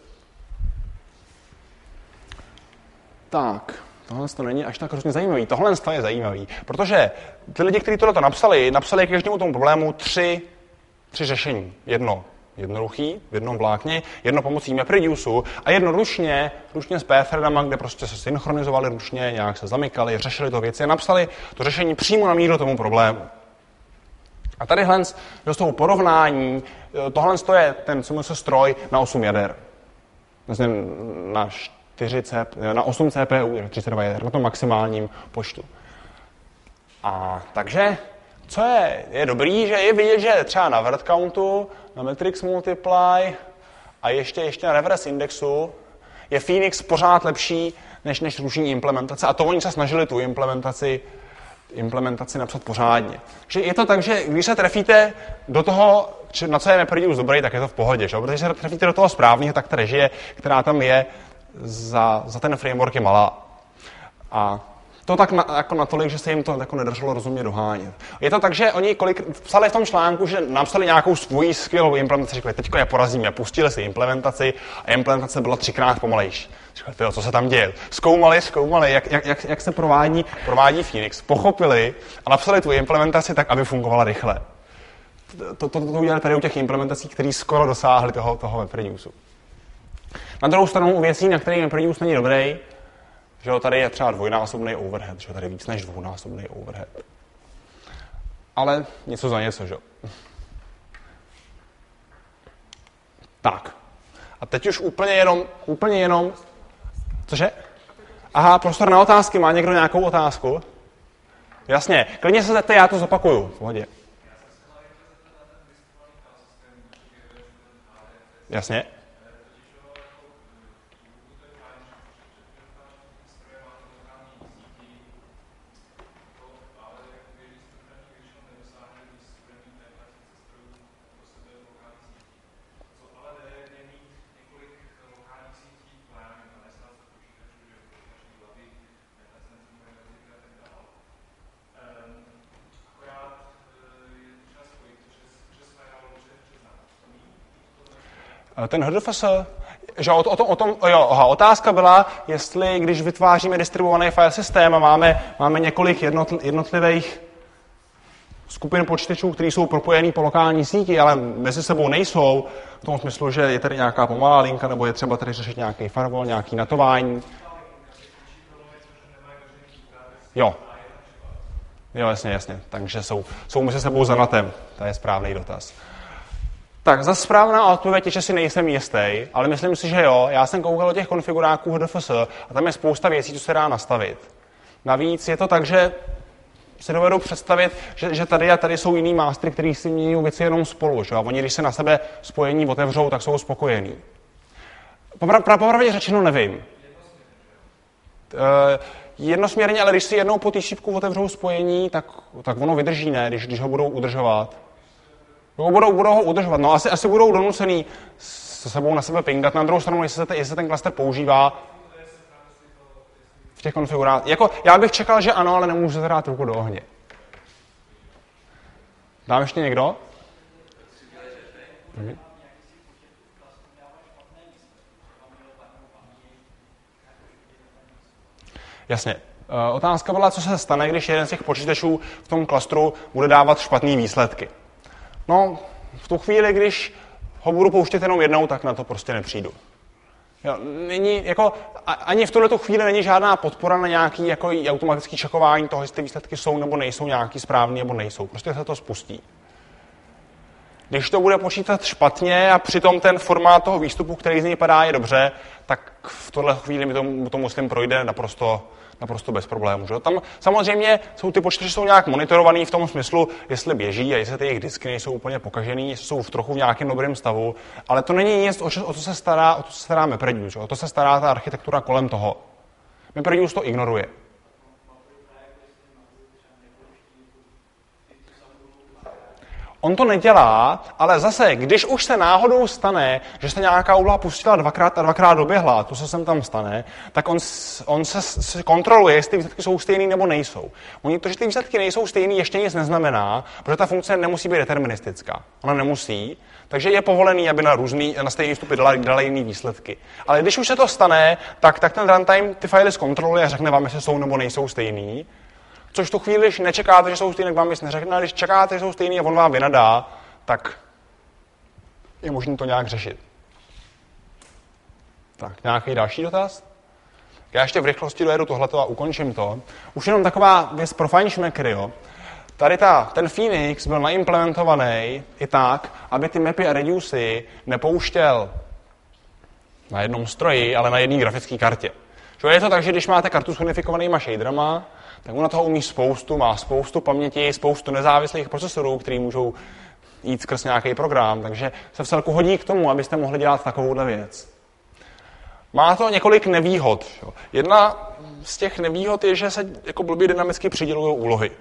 Tak, tohle to není až tak hrozně zajímavý. Tohle je zajímavý, protože ty lidi, kteří tohle napsali, napsali k každému tomu problému tři, tři řešení. Jedno jednoduchý, v jednom vlákně, jedno pomocí MapReduceu a jedno ručně, ručně s pthreadama, kde prostě se synchronizovali ručně, nějak se zamykali, řešili to věci a napsali to řešení přímo na míru tomu problému. A tady hle, z toho porovnání, tohle je ten C M S stroj na osm jader. Na, čtyři C, na osm C P U, třicet dva jader, na tom maximálním počtu. A takže co je, je dobrý, že je vidět, že třeba na word countu, na matrix multiply a ještě, ještě na reverse indexu je Phoenix pořád lepší než, než ruční implementace. A to oni se snažili tu implementaci, implementaci napsat pořádně. Že je to tak, že když se trefíte do toho, na co je MapReduce dobrý, tak je to v pohodě. Že? Protože se trefíte do toho správného, tak ta režie, která tam je za, za ten framework, je malá. A to tak na, jako natolik, že se jim to jako nedařilo rozumně dohánět. Je to tak, že oni kolik psali v tom článku, že napsali nějakou svoji skvělou implementaci, řekli, teďko je porazíme, pustili si implementaci a implementace byla třikrát pomalejší. Řekli, tyjo, co se tam děje? Zkoumali, zkoumali, jak, jak, jak, jak se provádí, provádí Phoenix, pochopili a napsali tu implementaci tak, aby fungovala rychle. To, to, to, to udělali tady u těch implementací, které skoro dosáhly toho, toho MapReduceu. Na druhou stranu u věcí, na kterých MapReduce není dobrý, že jo, tady je třeba dvojnásobný overhead, že jo, tady víc než dvounásobný overhead. Ale něco za něco, že jo. Tak. A teď už úplně jenom, úplně jenom, cože? Aha, prostor na otázky. Má někdo nějakou otázku? Jasně, klidně se zeptej, já to zopakuju. V pohodě. Jasně. Ten H D F S, že o, tom, o tom, jo, aha, otázka byla, jestli když vytváříme distribuovaný file systém a máme, máme několik jednotl, jednotlivých skupin počítačů, které jsou propojený po lokální síti, ale mezi sebou nejsou, v tom smyslu, že je tady nějaká pomalá linka, nebo je třeba tady řešit nějaký firewall, nějaký natování. Jo. Jo, jasně, jasně. Takže jsou, jsou mezi sebou zanatem. To je správný dotaz. Tak, za správná odpověď je, že si nejsem jistý, ale myslím si, že jo. Já jsem koukal do těch konfiguráků H D F S a tam je spousta věcí, co se dá nastavit. Navíc je to tak, že si dovedu představit, že, že tady a tady jsou jiný mástry, který si mění věci jenom spolu. Že? A oni, když se na sebe spojení otevřou, tak jsou spokojení. Popravdě řečeno nevím. Uh, jednosměrně, ale když si jednou po té šípku otevřou spojení, tak, tak ono vydrží, ne, když, když ho budou udržovat. No, budou, budou ho udržovat. No, asi, asi budou donucený se sebou na sebe pingat. Na druhou stranu, jestli se, jestli se ten klaster používá v těch konfigurácích. Jako, já bych čekal, že ano, ale nemůžu dát ruku do ohně. Dám ještě někdo? Mhm. Jasně. Otázka byla, co se stane, když jeden z těch počítačů v tom klastru bude dávat špatné výsledky. No, v tu chvíli, když ho budu pouštět jenom jednou, tak na to prostě nepřijdu. Jo, není, jako, ani v tuto chvíli není žádná podpora na nějaký jako automatický čekování toho, jestli ty výsledky jsou nebo nejsou nějaký správný nebo nejsou. Prostě se to spustí. Když to bude počítat špatně a přitom ten formát toho výstupu, který z něj padá, je dobře, tak v tuhle chvíli mi to, to muslim projde naprosto, naprosto bez problémů. Že? Tam samozřejmě jsou ty počítače jsou nějak monitorovaný v tom smyslu, jestli běží a jestli ty jejich disky nejsou úplně pokažený, jestli jsou v trochu v nějakém dobrém stavu, ale to není nic, o co se stará, o to se stará MapReduce, o to se stará ta architektura kolem toho. MapReduce to ignoruje. On to nedělá, ale zase, když už se náhodou stane, že se nějaká úloha pustila dvakrát a dvakrát doběhla, to, co se tam stane, tak on, on se, se kontroluje, jestli ty výsledky jsou stejný nebo nejsou. Oni to, že ty výsledky nejsou stejný, ještě nic neznamená, protože ta funkce nemusí být deterministická. Ona nemusí, takže je povolený, aby na různý, na stejný vstupy dala, dala jiný výsledky. Ale když už se to stane, tak, tak ten runtime ty file zkontroluje a řekne vám, jestli jsou nebo nejsou stejný. Což v tu chvíli, když nečekáte, že jsou stejný, tak vám nic neřekne, ale když čekáte, že jsou stejný a on vám vynadá, tak je možné to nějak řešit. Tak, nějaký další dotaz? Já ještě v rychlosti dojedu tohleto a ukončím to. Už jenom taková věc pro fajnšmekry, jo. Tady ta, ten Phoenix byl naimplementovaný i tak, aby ty mapy a reducy nepouštěl na jednom stroji, ale na jedné grafické kartě. Je to tak, že když máte kartu s unifikovanýma shaderama, tak ona toho umí spoustu, má spoustu paměti, spoustu nezávislých procesorů, který můžou jít skrz nějaký program, takže se v celku hodí k tomu, abyste mohli dělat takovouhle věc. Má to několik nevýhod. Jedna z těch nevýhod je, že se jako blbě dynamicky přidělují úlohy.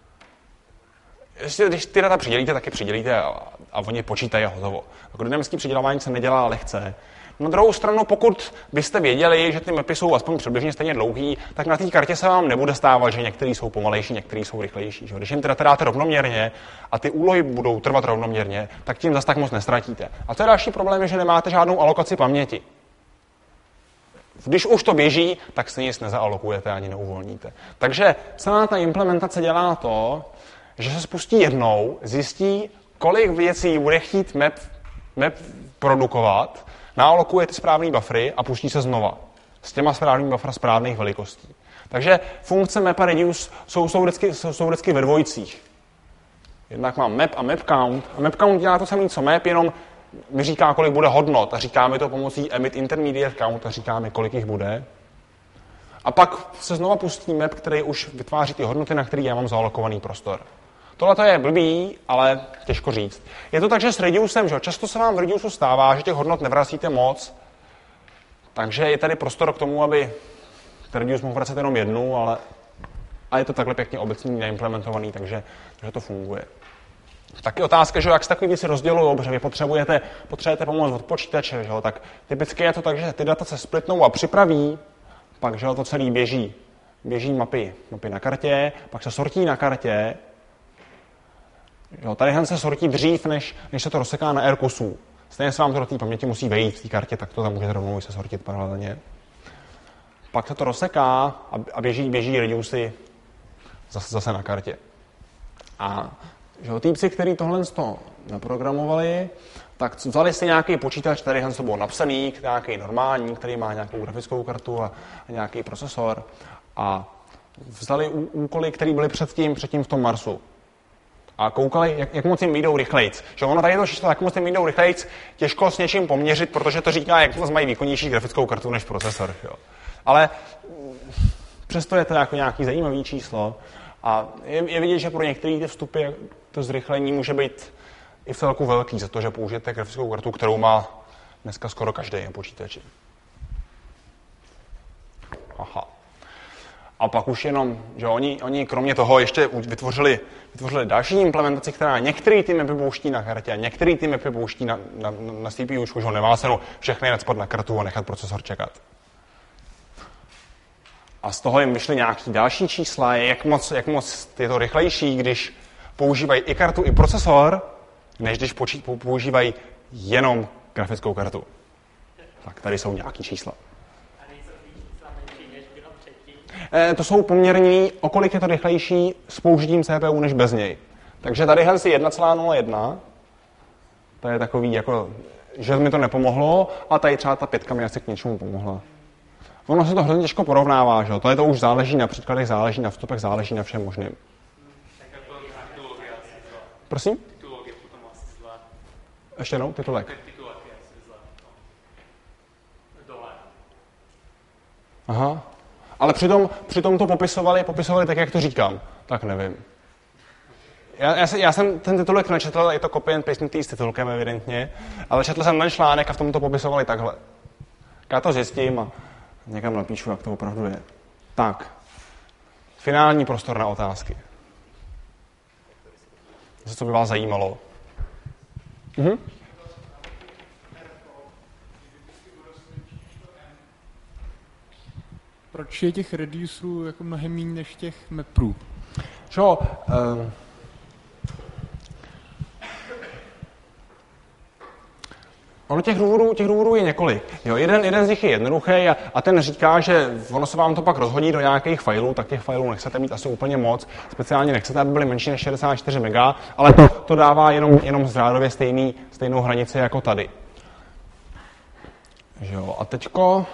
Když ty data přidělíte, tak je přidělíte a, a oni počítají a hotovo. Jako dynamické přidělování se nedělá lehce. Na druhou stranu, pokud byste věděli, že ty mapy jsou aspoň přibližně stejně dlouhý, tak na té kartě se vám nebude stávat, že některý jsou pomalejší, některý jsou rychlejší. Že? Když jim teda dáte rovnoměrně a ty úlohy budou trvat rovnoměrně, tak tím zase tak moc nestratíte. A to je další problém, je, že nemáte žádnou alokaci paměti. Když už to běží, tak se nic nezaalokujete ani neuvolníte. Takže celá ta implementace dělá to, že se spustí jednou, zjistí, kolik věcí bude chtít map, map produkovat, naalokuje ty správné buffery a pustí se znova. S těma správnými buffery správných velikostí. Takže funkce map a reduce jsou, jsou, vždycky, jsou, jsou vždycky ve dvojicích. Jednak mám map a map count. A map count dělá to samé, co map, jenom mi říká, kolik bude hodnot. A říkáme to pomocí emit intermediate count a říkáme, kolik jich bude. A pak se znova pustí map, který už vytváří ty hodnoty, na který já mám zaalokovaný prostor. Tohle to je blbý, ale těžko říct. Je to tak, že s reducem, že často se vám v reducu stává, že těch hodnot nevracíte moc, takže je tady prostor k tomu, aby ten reduce mohl vracet jenom jednu, ale a je to takhle pěkně obecně neimplementovaný, takže, takže to funguje. Taky otázka, že jak se takový věci rozdělují, protože vy potřebujete, potřebujete pomoc od počítače, že jo? Tak typicky je to tak, že ty data se splitnou a připraví, pak že jo, to celý běží. Běží mapy, mapy na kartě, pak se sortí na kartě. Jo, tady se sortí dřív, než, než se to rozseká na R kusů. Stejně se vám to do té paměti musí vejít v té kartě, tak to tam můžete rovnou se sortit paralelně. Pak se to rozseká a běží, běží reducy zase, zase na kartě. A že jo, týpci, kteří tohle naprogramovali, tak vzali si nějaký počítač, který jen byl napsaný, nějaký normální, který má nějakou grafickou kartu a, a nějaký procesor a Vzali ú, úkoly, které byly předtím, předtím v tom Marsu. A koukali, jak, jak moc jim vyjdou rychlejc. Že ono tady je to číslo, jak moc jim vyjdou rychlejc, těžko s něčím poměřit, protože to říká, jak moc mají výkonnější grafickou kartu než procesor. Jo. Ale přesto je to jako nějaký zajímavý číslo. A je, je vidět, že pro některé ty vstupy to zrychlení může být i v celku velký za to, že použijete grafickou kartu, kterou má dneska skoro každý na počítači. Aha. A pak už jenom, že oni, oni kromě toho ještě vytvořili, vytvořili další implementaci, která některý ty mapy pouští na kartě a některý ty mapy pouští na, na, na C P U, už ho nemá cenu všechny nacpat na kartu a nechat procesor čekat. A z toho jim vyšly nějaký další čísla, jak moc, jak moc je to rychlejší, když používají i kartu, i procesor, než když počít, používají jenom grafickou kartu. Tak tady jsou nějaký čísla. To jsou poměrní, o kolik je to rychlejší s použitím C P U než bez něj. Takže tady je jedna celá nula jedna, to je takový, jako, že mi to nepomohlo, a tady třeba ta pětka mi asi k něčemu pomohla. Ono se to hrozně těžko porovnává, že jo? To je to už záleží na příkladech, záleží na vstupech, záleží na všem možným. Prosím? Titulok je potom asi zlé. Ještě jednou, titulek. Titulek je asi zlé. Dole. Aha. Ale přitom, přitom to popisovali, popisovali tak, jak to říkám. Tak nevím. Já, já, se, já jsem ten titulek nečetl, je to copy and paste s titulkem evidentně, ale četl jsem ten článek a v tom to popisovali takhle. Já to zjistím a někam napíšu, jak to opravdu je. Tak. Finální prostor na otázky. Co by vás zajímalo? Mhm. Proč je těch reducerů jako mnohem méně než těch maprů? Jo, um, ono těch důvodů, těch důvodů je několik. Jo, jeden, jeden z nich je jednoduchý a, a ten říká, že ono se vám to pak rozhodí do nějakých failů, tak těch failů nechcete mít asi úplně moc, speciálně nechcete, aby byly menší než šedesát čtyři mega, ale to, to dává jenom, jenom zřádově stejný, stejnou hranici jako tady. Jo, a teďko...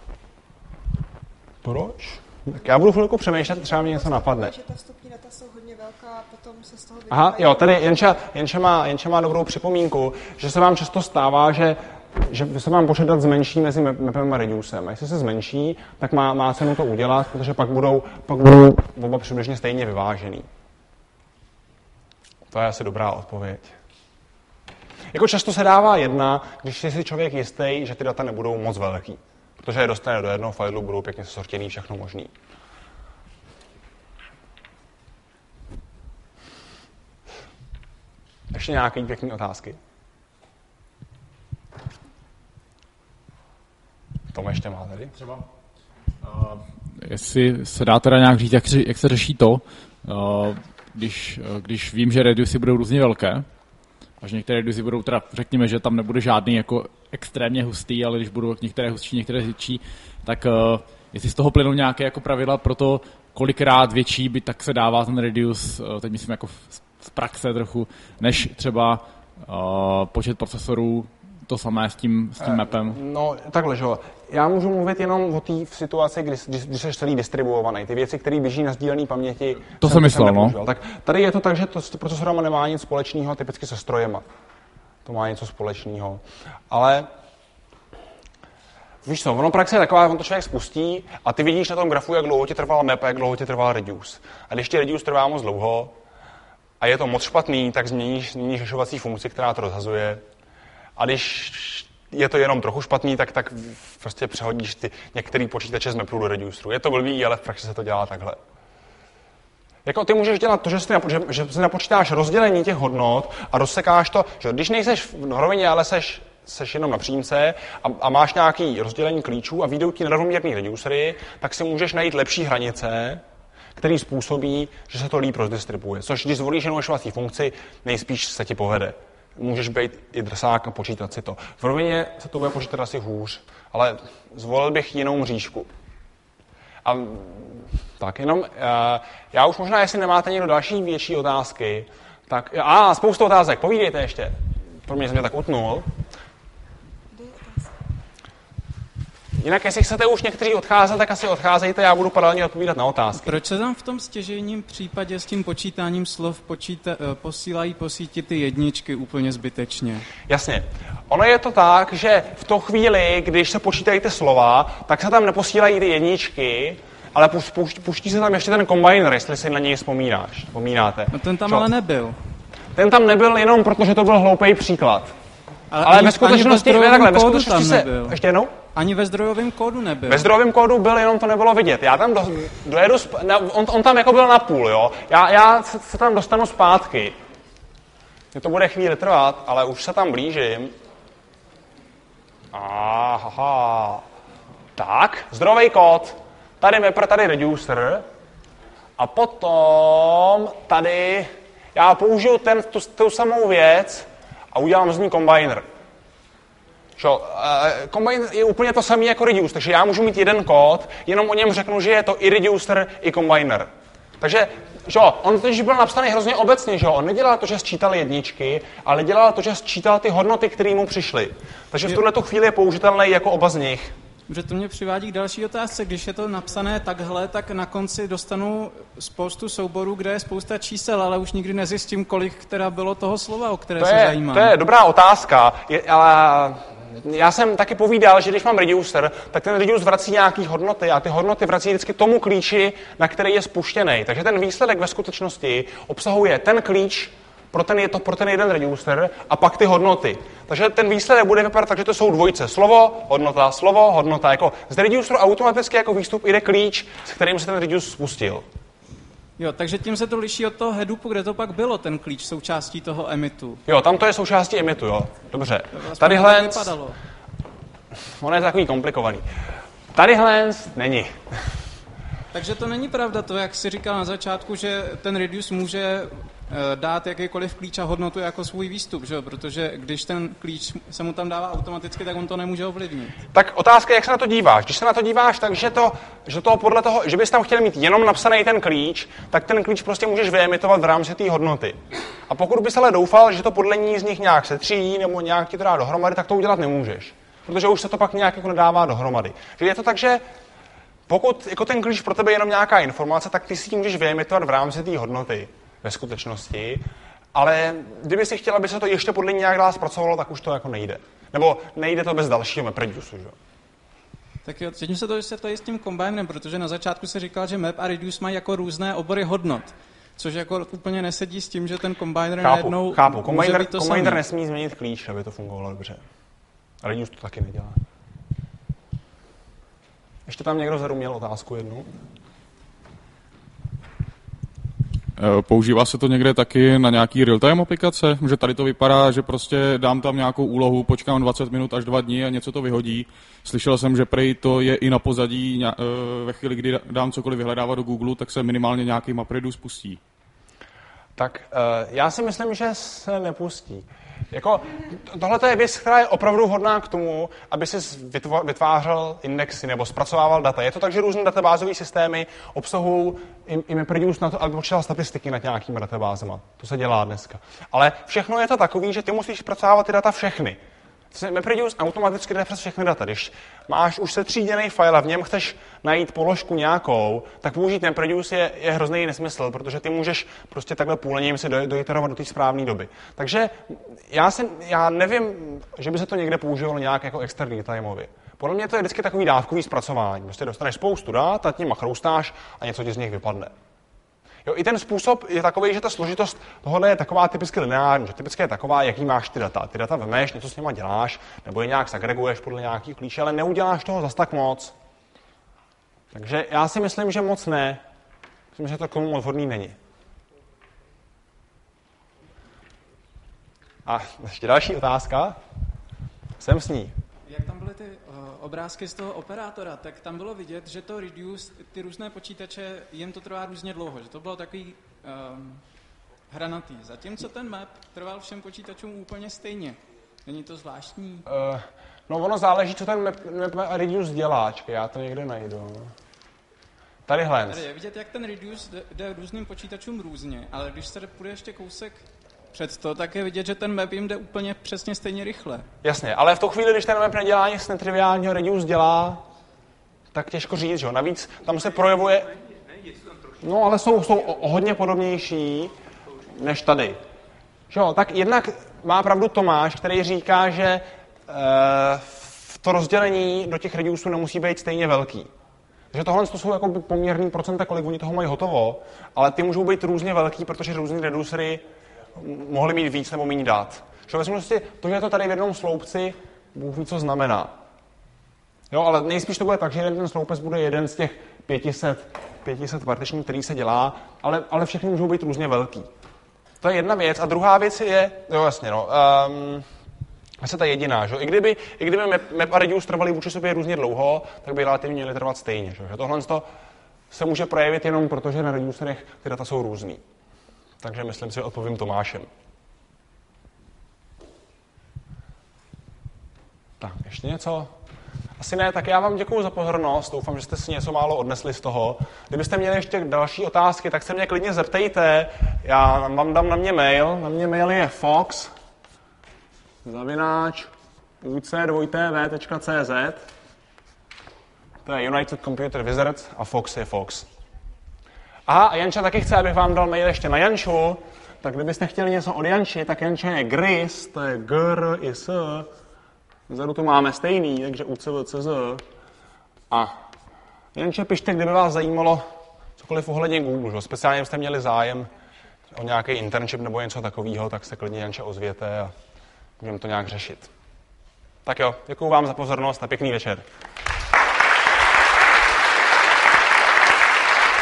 Proč? Tak já budu chvilku přemýšlet, třeba mě něco napadne. Že ta vstupní data jsou hodně velká a potom se z toho vypadá. Aha, jo, tady Jenča, Jenča, má, Jenča má dobrou připomínku, že se vám často stává, že, že se vám počet dat zmenší mezi mapem a reducem. A jestli se zmenší, tak má, má cenu to udělat, protože pak budou, pak budou oba přibližně stejně vyvážený. To je asi dobrá odpověď. Jako často se dává jedna, když je si člověk jistý, že ty data nebudou moc velký. Protože je dostane do jednoho failu, budou pěkně sortěný, všechno možný. Ještě nějaké pěkné otázky? Tom ještě má tady. Třeba, uh, jestli se dá teda nějak říct, jak, jak se řeší to, uh, když, uh, když vím, že reducy budou různě velké, a že některé reducy budou teda, řekněme, že tam nebude žádný jako extrémně hustý, ale když budou některé hustší, některé větší, tak uh, jestli z toho plynou nějaké jako pravidla pro to, kolikrát větší by tak se dává ten reduce, uh, teď myslím jako v, z praxe trochu, než třeba uh, počet procesorů, to samé s tím, s tím mapem. No, takhle, že jo. Já můžu mluvit jenom o té situaci, kdy, kdy, kdy jsi celý distribuovaný. Ty věci, které běží na sdílené paměti, to jsem myslel, no. Tak tady je to tak, že to s procesorama nemá nic společného, typicky se strojema. To má něco společného. Ale víš co, ono praxe je taková, on to člověk spustí a ty vidíš na tom grafu, jak dlouho ti trval map a jak dlouho ti trval reduce. A když ti reduce trvá moc dlouho a je to moc špatný, tak změníš, změníš řešovací funkci, která to rozhazuje. A když je to jenom trochu špatný, tak, tak prostě přehodíš ty některý počítače z mapů do reduceru. Je to blbý, ale v praxi se to dělá takhle. Jako ty můžeš dělat to, že si, napo- že, že si napočítáš rozdělení těch hodnot a rozsekáš to, že když nejseš v rovině, ale seš, seš jenom na přímce a, a máš nějaký rozdělení klíčů a vyjdou ti nerovnoměrný reducery, tak si můžeš najít lepší hranice, který způsobí, že se to líp rozdistribuje. Což když zvolíš jenom řešovací funkci, nejspíš se ti povede. Můžeš být i drsák a počítat si to. V rovině se to bude počítat asi hůř, ale zvolil bych jinou mřížku. A tak jenom, já už možná, jestli nemáte někdo další větší otázky, tak, a spoustu otázek, povídejte ještě. Pro mě jsem mě tak utnul. Jinak, jestli chcete už někteří odcházet, tak asi odcházejte, já budu paralelně odpovídat na otázky. Proč se tam v tom stěžejním případě s tím počítáním slov počíta, posílají po síti ty jedničky úplně zbytečně? Jasně. Ono je to tak, že v tu chvíli, když se počítají ty slova, tak se tam neposílají ty jedničky, ale puští se tam ještě ten combiner, jestli si na něj vzpomínáš. Vzpomínáte. No ten tam Čo? ale nebyl. Ten tam nebyl jenom proto, že to byl hloupý příklad. Ale, ale ani, ve skutečnosti, ani ve ne, takhle, ve kódu skutečnosti tam se, nebyl. ještě jednou? Ani ve zdrojovém kódu nebyl. Ve zdrojovém kódu byl, jenom to nebylo vidět. Já tam do, dojedu, sp, na, on, on tam jako byl na půl, jo. Já, já se, se tam dostanu zpátky. Mně to bude chvíli trvat, ale už se tam blížím. Aha. Tak, zdrojový kód. Tady mapper, tady reducer. A potom tady já použiju ten, tu, tu samou věc a udělám z ní combiner. Čo, uh, combiner je úplně to samé jako reduce, takže já můžu mít jeden kód, jenom o něm řeknu, že je to i reducer, i combiner. Takže čo, on totiž byl napsaný hrozně obecně, že on nedělal to, že sčítal jedničky, ale dělal to, že sčítal ty hodnoty, které mu přišly. Takže v tuhle chvíli je použitelný jako oba z nich. Že to mě přivádí k další otázce. Když je to napsané takhle, tak na konci dostanu spoustu souborů, kde je spousta čísel, ale už nikdy nezjistím, kolik teda bylo toho slova, o které to se je, zajímám. To je dobrá otázka, je, ale já jsem taky povídal, že když mám reducer, tak ten reducer vrací nějaký hodnoty a ty hodnoty vrací vždycky tomu klíči, na který je spuštěný. Takže ten výsledek ve skutečnosti obsahuje ten klíč, pro ten je to pro ten jeden reducer a pak ty hodnoty. Takže ten výsledek bude vypadat tak, že to jsou dvojice. Slovo, hodnota, slovo, hodnota. Jako z reduceru automaticky jako výstup jde klíč, s kterým se ten reducer spustil. Jo, takže tím se to liší od toho headupu, kde to pak bylo, ten klíč součástí toho emitu. Jo, tam to je součástí emitu, jo. Dobře. Tadyhle... Ono je takový komplikovaný. Tadyhle není. Takže to není pravda to, jak jsi říkal na začátku, že ten reduce může dát jakýkoliv klíč a hodnotu jako svůj výstup, že? Protože když ten klíč se mu tam dává automaticky, tak on to nemůže ovlivnit. Tak otázka je, jak se na to díváš. Když se na to díváš tak, že, to, že, to podle toho, že bys tam chtěl mít jenom napsaný ten klíč, tak ten klíč prostě můžeš vyemitovat v rámci té hodnoty. A pokud bys ale doufal, že to podle ní z nich nějak setřídí nebo nějak ti to dá dohromady, tak to udělat nemůžeš. Protože už se to pak nějak jako nedává dohromady. Že je to tak, že pokud jako ten klíč pro tebe je jenom nějaká informace, tak ty si ji můžeš vyemitovat v rámci té hodnoty. Ve skutečnosti, ale kdyby si chtěla, aby se to ještě podle nějak dál zpracovalo, tak už to jako nejde. Nebo nejde to bez dalšího map reduce, že? Tak jo, teď se to vysvětlí s tím combinem, protože na začátku se říkal, že map a reduce mají jako různé obory hodnot, což jako úplně nesedí s tím, že ten combiner chápu, najednou chápu. Combiner, může být to combiner samý. nesmí změnit klíč, aby to fungovalo dobře. A reduce to taky nedělá. Ještě tam někdo vzadu měl otázku jednu? Používá se to někde taky na nějaký real-time aplikace? Že tady to vypadá, že prostě dám tam nějakou úlohu, počkám dvacet minut až dva dny a něco to vyhodí. Slyšel jsem, že prej to je i na pozadí, ve chvíli, kdy dám cokoliv vyhledávat do Google, tak se minimálně nějaký MapReduce spustí. Tak já si myslím, že se nepustí. Jako, tohle je věc, která je opravdu vhodná k tomu, aby si vytvářel indexy nebo zpracovával data. Je to tak, že různé databázové systémy obsahují i MapReduce na to, aby počítal statistiky nad nějakými databázema. To se dělá dneska. Ale všechno je to takový, že ty musíš zpracovávat ty data všechny. MapReduce automaticky jde přes všechny data. Když máš už setříděný file a v něm chceš najít položku nějakou, tak použít MapReduce je, je hrozný nesmysl, protože ty můžeš prostě takhle půlením si do, doiterovat do té správné doby. Takže já, si, já nevím, že by se to někde používalo nějak jako externí timeově. Podle mě to je vždycky takový dávkový zpracování. Prostě dostaneš spoustu dat, nad nima chroustáš a něco ti z nich vypadne. Jo, i ten způsob je takový, že ta složitost tohle je taková typicky lineární, že typicky je taková, jaký máš ty data. Ty data vemeš, něco s nima děláš, nebo je nějak zagreguješ podle nějakých klíčů, ale neuděláš toho zas tak moc. Takže já si myslím, že moc ne. Myslím, že to k tomu odhodný není. A ještě další otázka. Jsem s ní. Jak tam byly ty uh, obrázky z toho operátora, tak tam bylo vidět, že to reduce, ty různé počítače, jim to trvá různě dlouho, že to bylo takový um, hranatý. Zatímco ten map trval všem počítačům úplně stejně. Není to zvláštní? Uh, no ono záleží, co ten map, map reduce dělá. Čekaj, já to někde najdu. Tady hlens. Tady je vidět, jak ten reduce jde, jde různým počítačům různě, ale když se půjde ještě kousek před to, tak je vidět, že ten map jim jde úplně přesně stejně rychle. Jasně, ale v tu chvíli, když ten map nedělá nic netriviálního, reduce dělá tak těžko říct, že jo. Navíc tam se projevuje... No, ale jsou, jsou o, o hodně podobnější než tady. Že jo, tak jednak má pravdu Tomáš, který říká, že e, to rozdělení do těch reduceů nemusí být stejně velký. Takže tohle to jsou jako poměrný procenta, kolik oni toho mají hotovo, ale ty můžou být různě velký, protože různý reducery mohli mít víc nebo méně dat. Že vezmu si to, že je to tady v jednom sloupci, Bůh ví, co znamená. Jo, ale nejspíš to bude tak, že jeden ten sloupec bude jeden z těch pět set partičních, který se dělá, ale, ale všechny můžou být různě velký. To je jedna věc. A druhá věc je, jo jasně, no, um, asi ta jediná, že? I kdyby, i kdyby map, map a reduce trvaly vůči sobě různě dlouho, tak by relativně měly trvat stejně. Že? Tohle se může projevit jenom proto, že na reducerech ty data jsou různý. Takže myslím si, že odpovím Tomášem. Tak, ještě něco? Asi ne, tak já vám děkuju za pozornost, doufám, že jste si něco málo odnesli z toho. Kdybyste měli ještě další otázky, tak se mě klidně zeptejte, já vám dám na mě mail, na mě mail je fox zavináč u c dva t v tečka c z, to je United Computer Wizards a Fox je Fox. Aha, a Janča taky chce, abych vám dal mail ještě na Janču, tak kdybyste chtěli něco od Janči, tak Janča je Gris, to je G R I S, vzadu to máme stejný, takže U C V C Z. A Janče, pište, kdyby vás zajímalo cokoliv ohledně Google, že? Speciálně kdybyste měli zájem o nějaký internship nebo něco takového, tak se klidně Janče ozvěte a můžeme to nějak řešit. Tak jo, děkuju vám za pozornost a pěkný večer.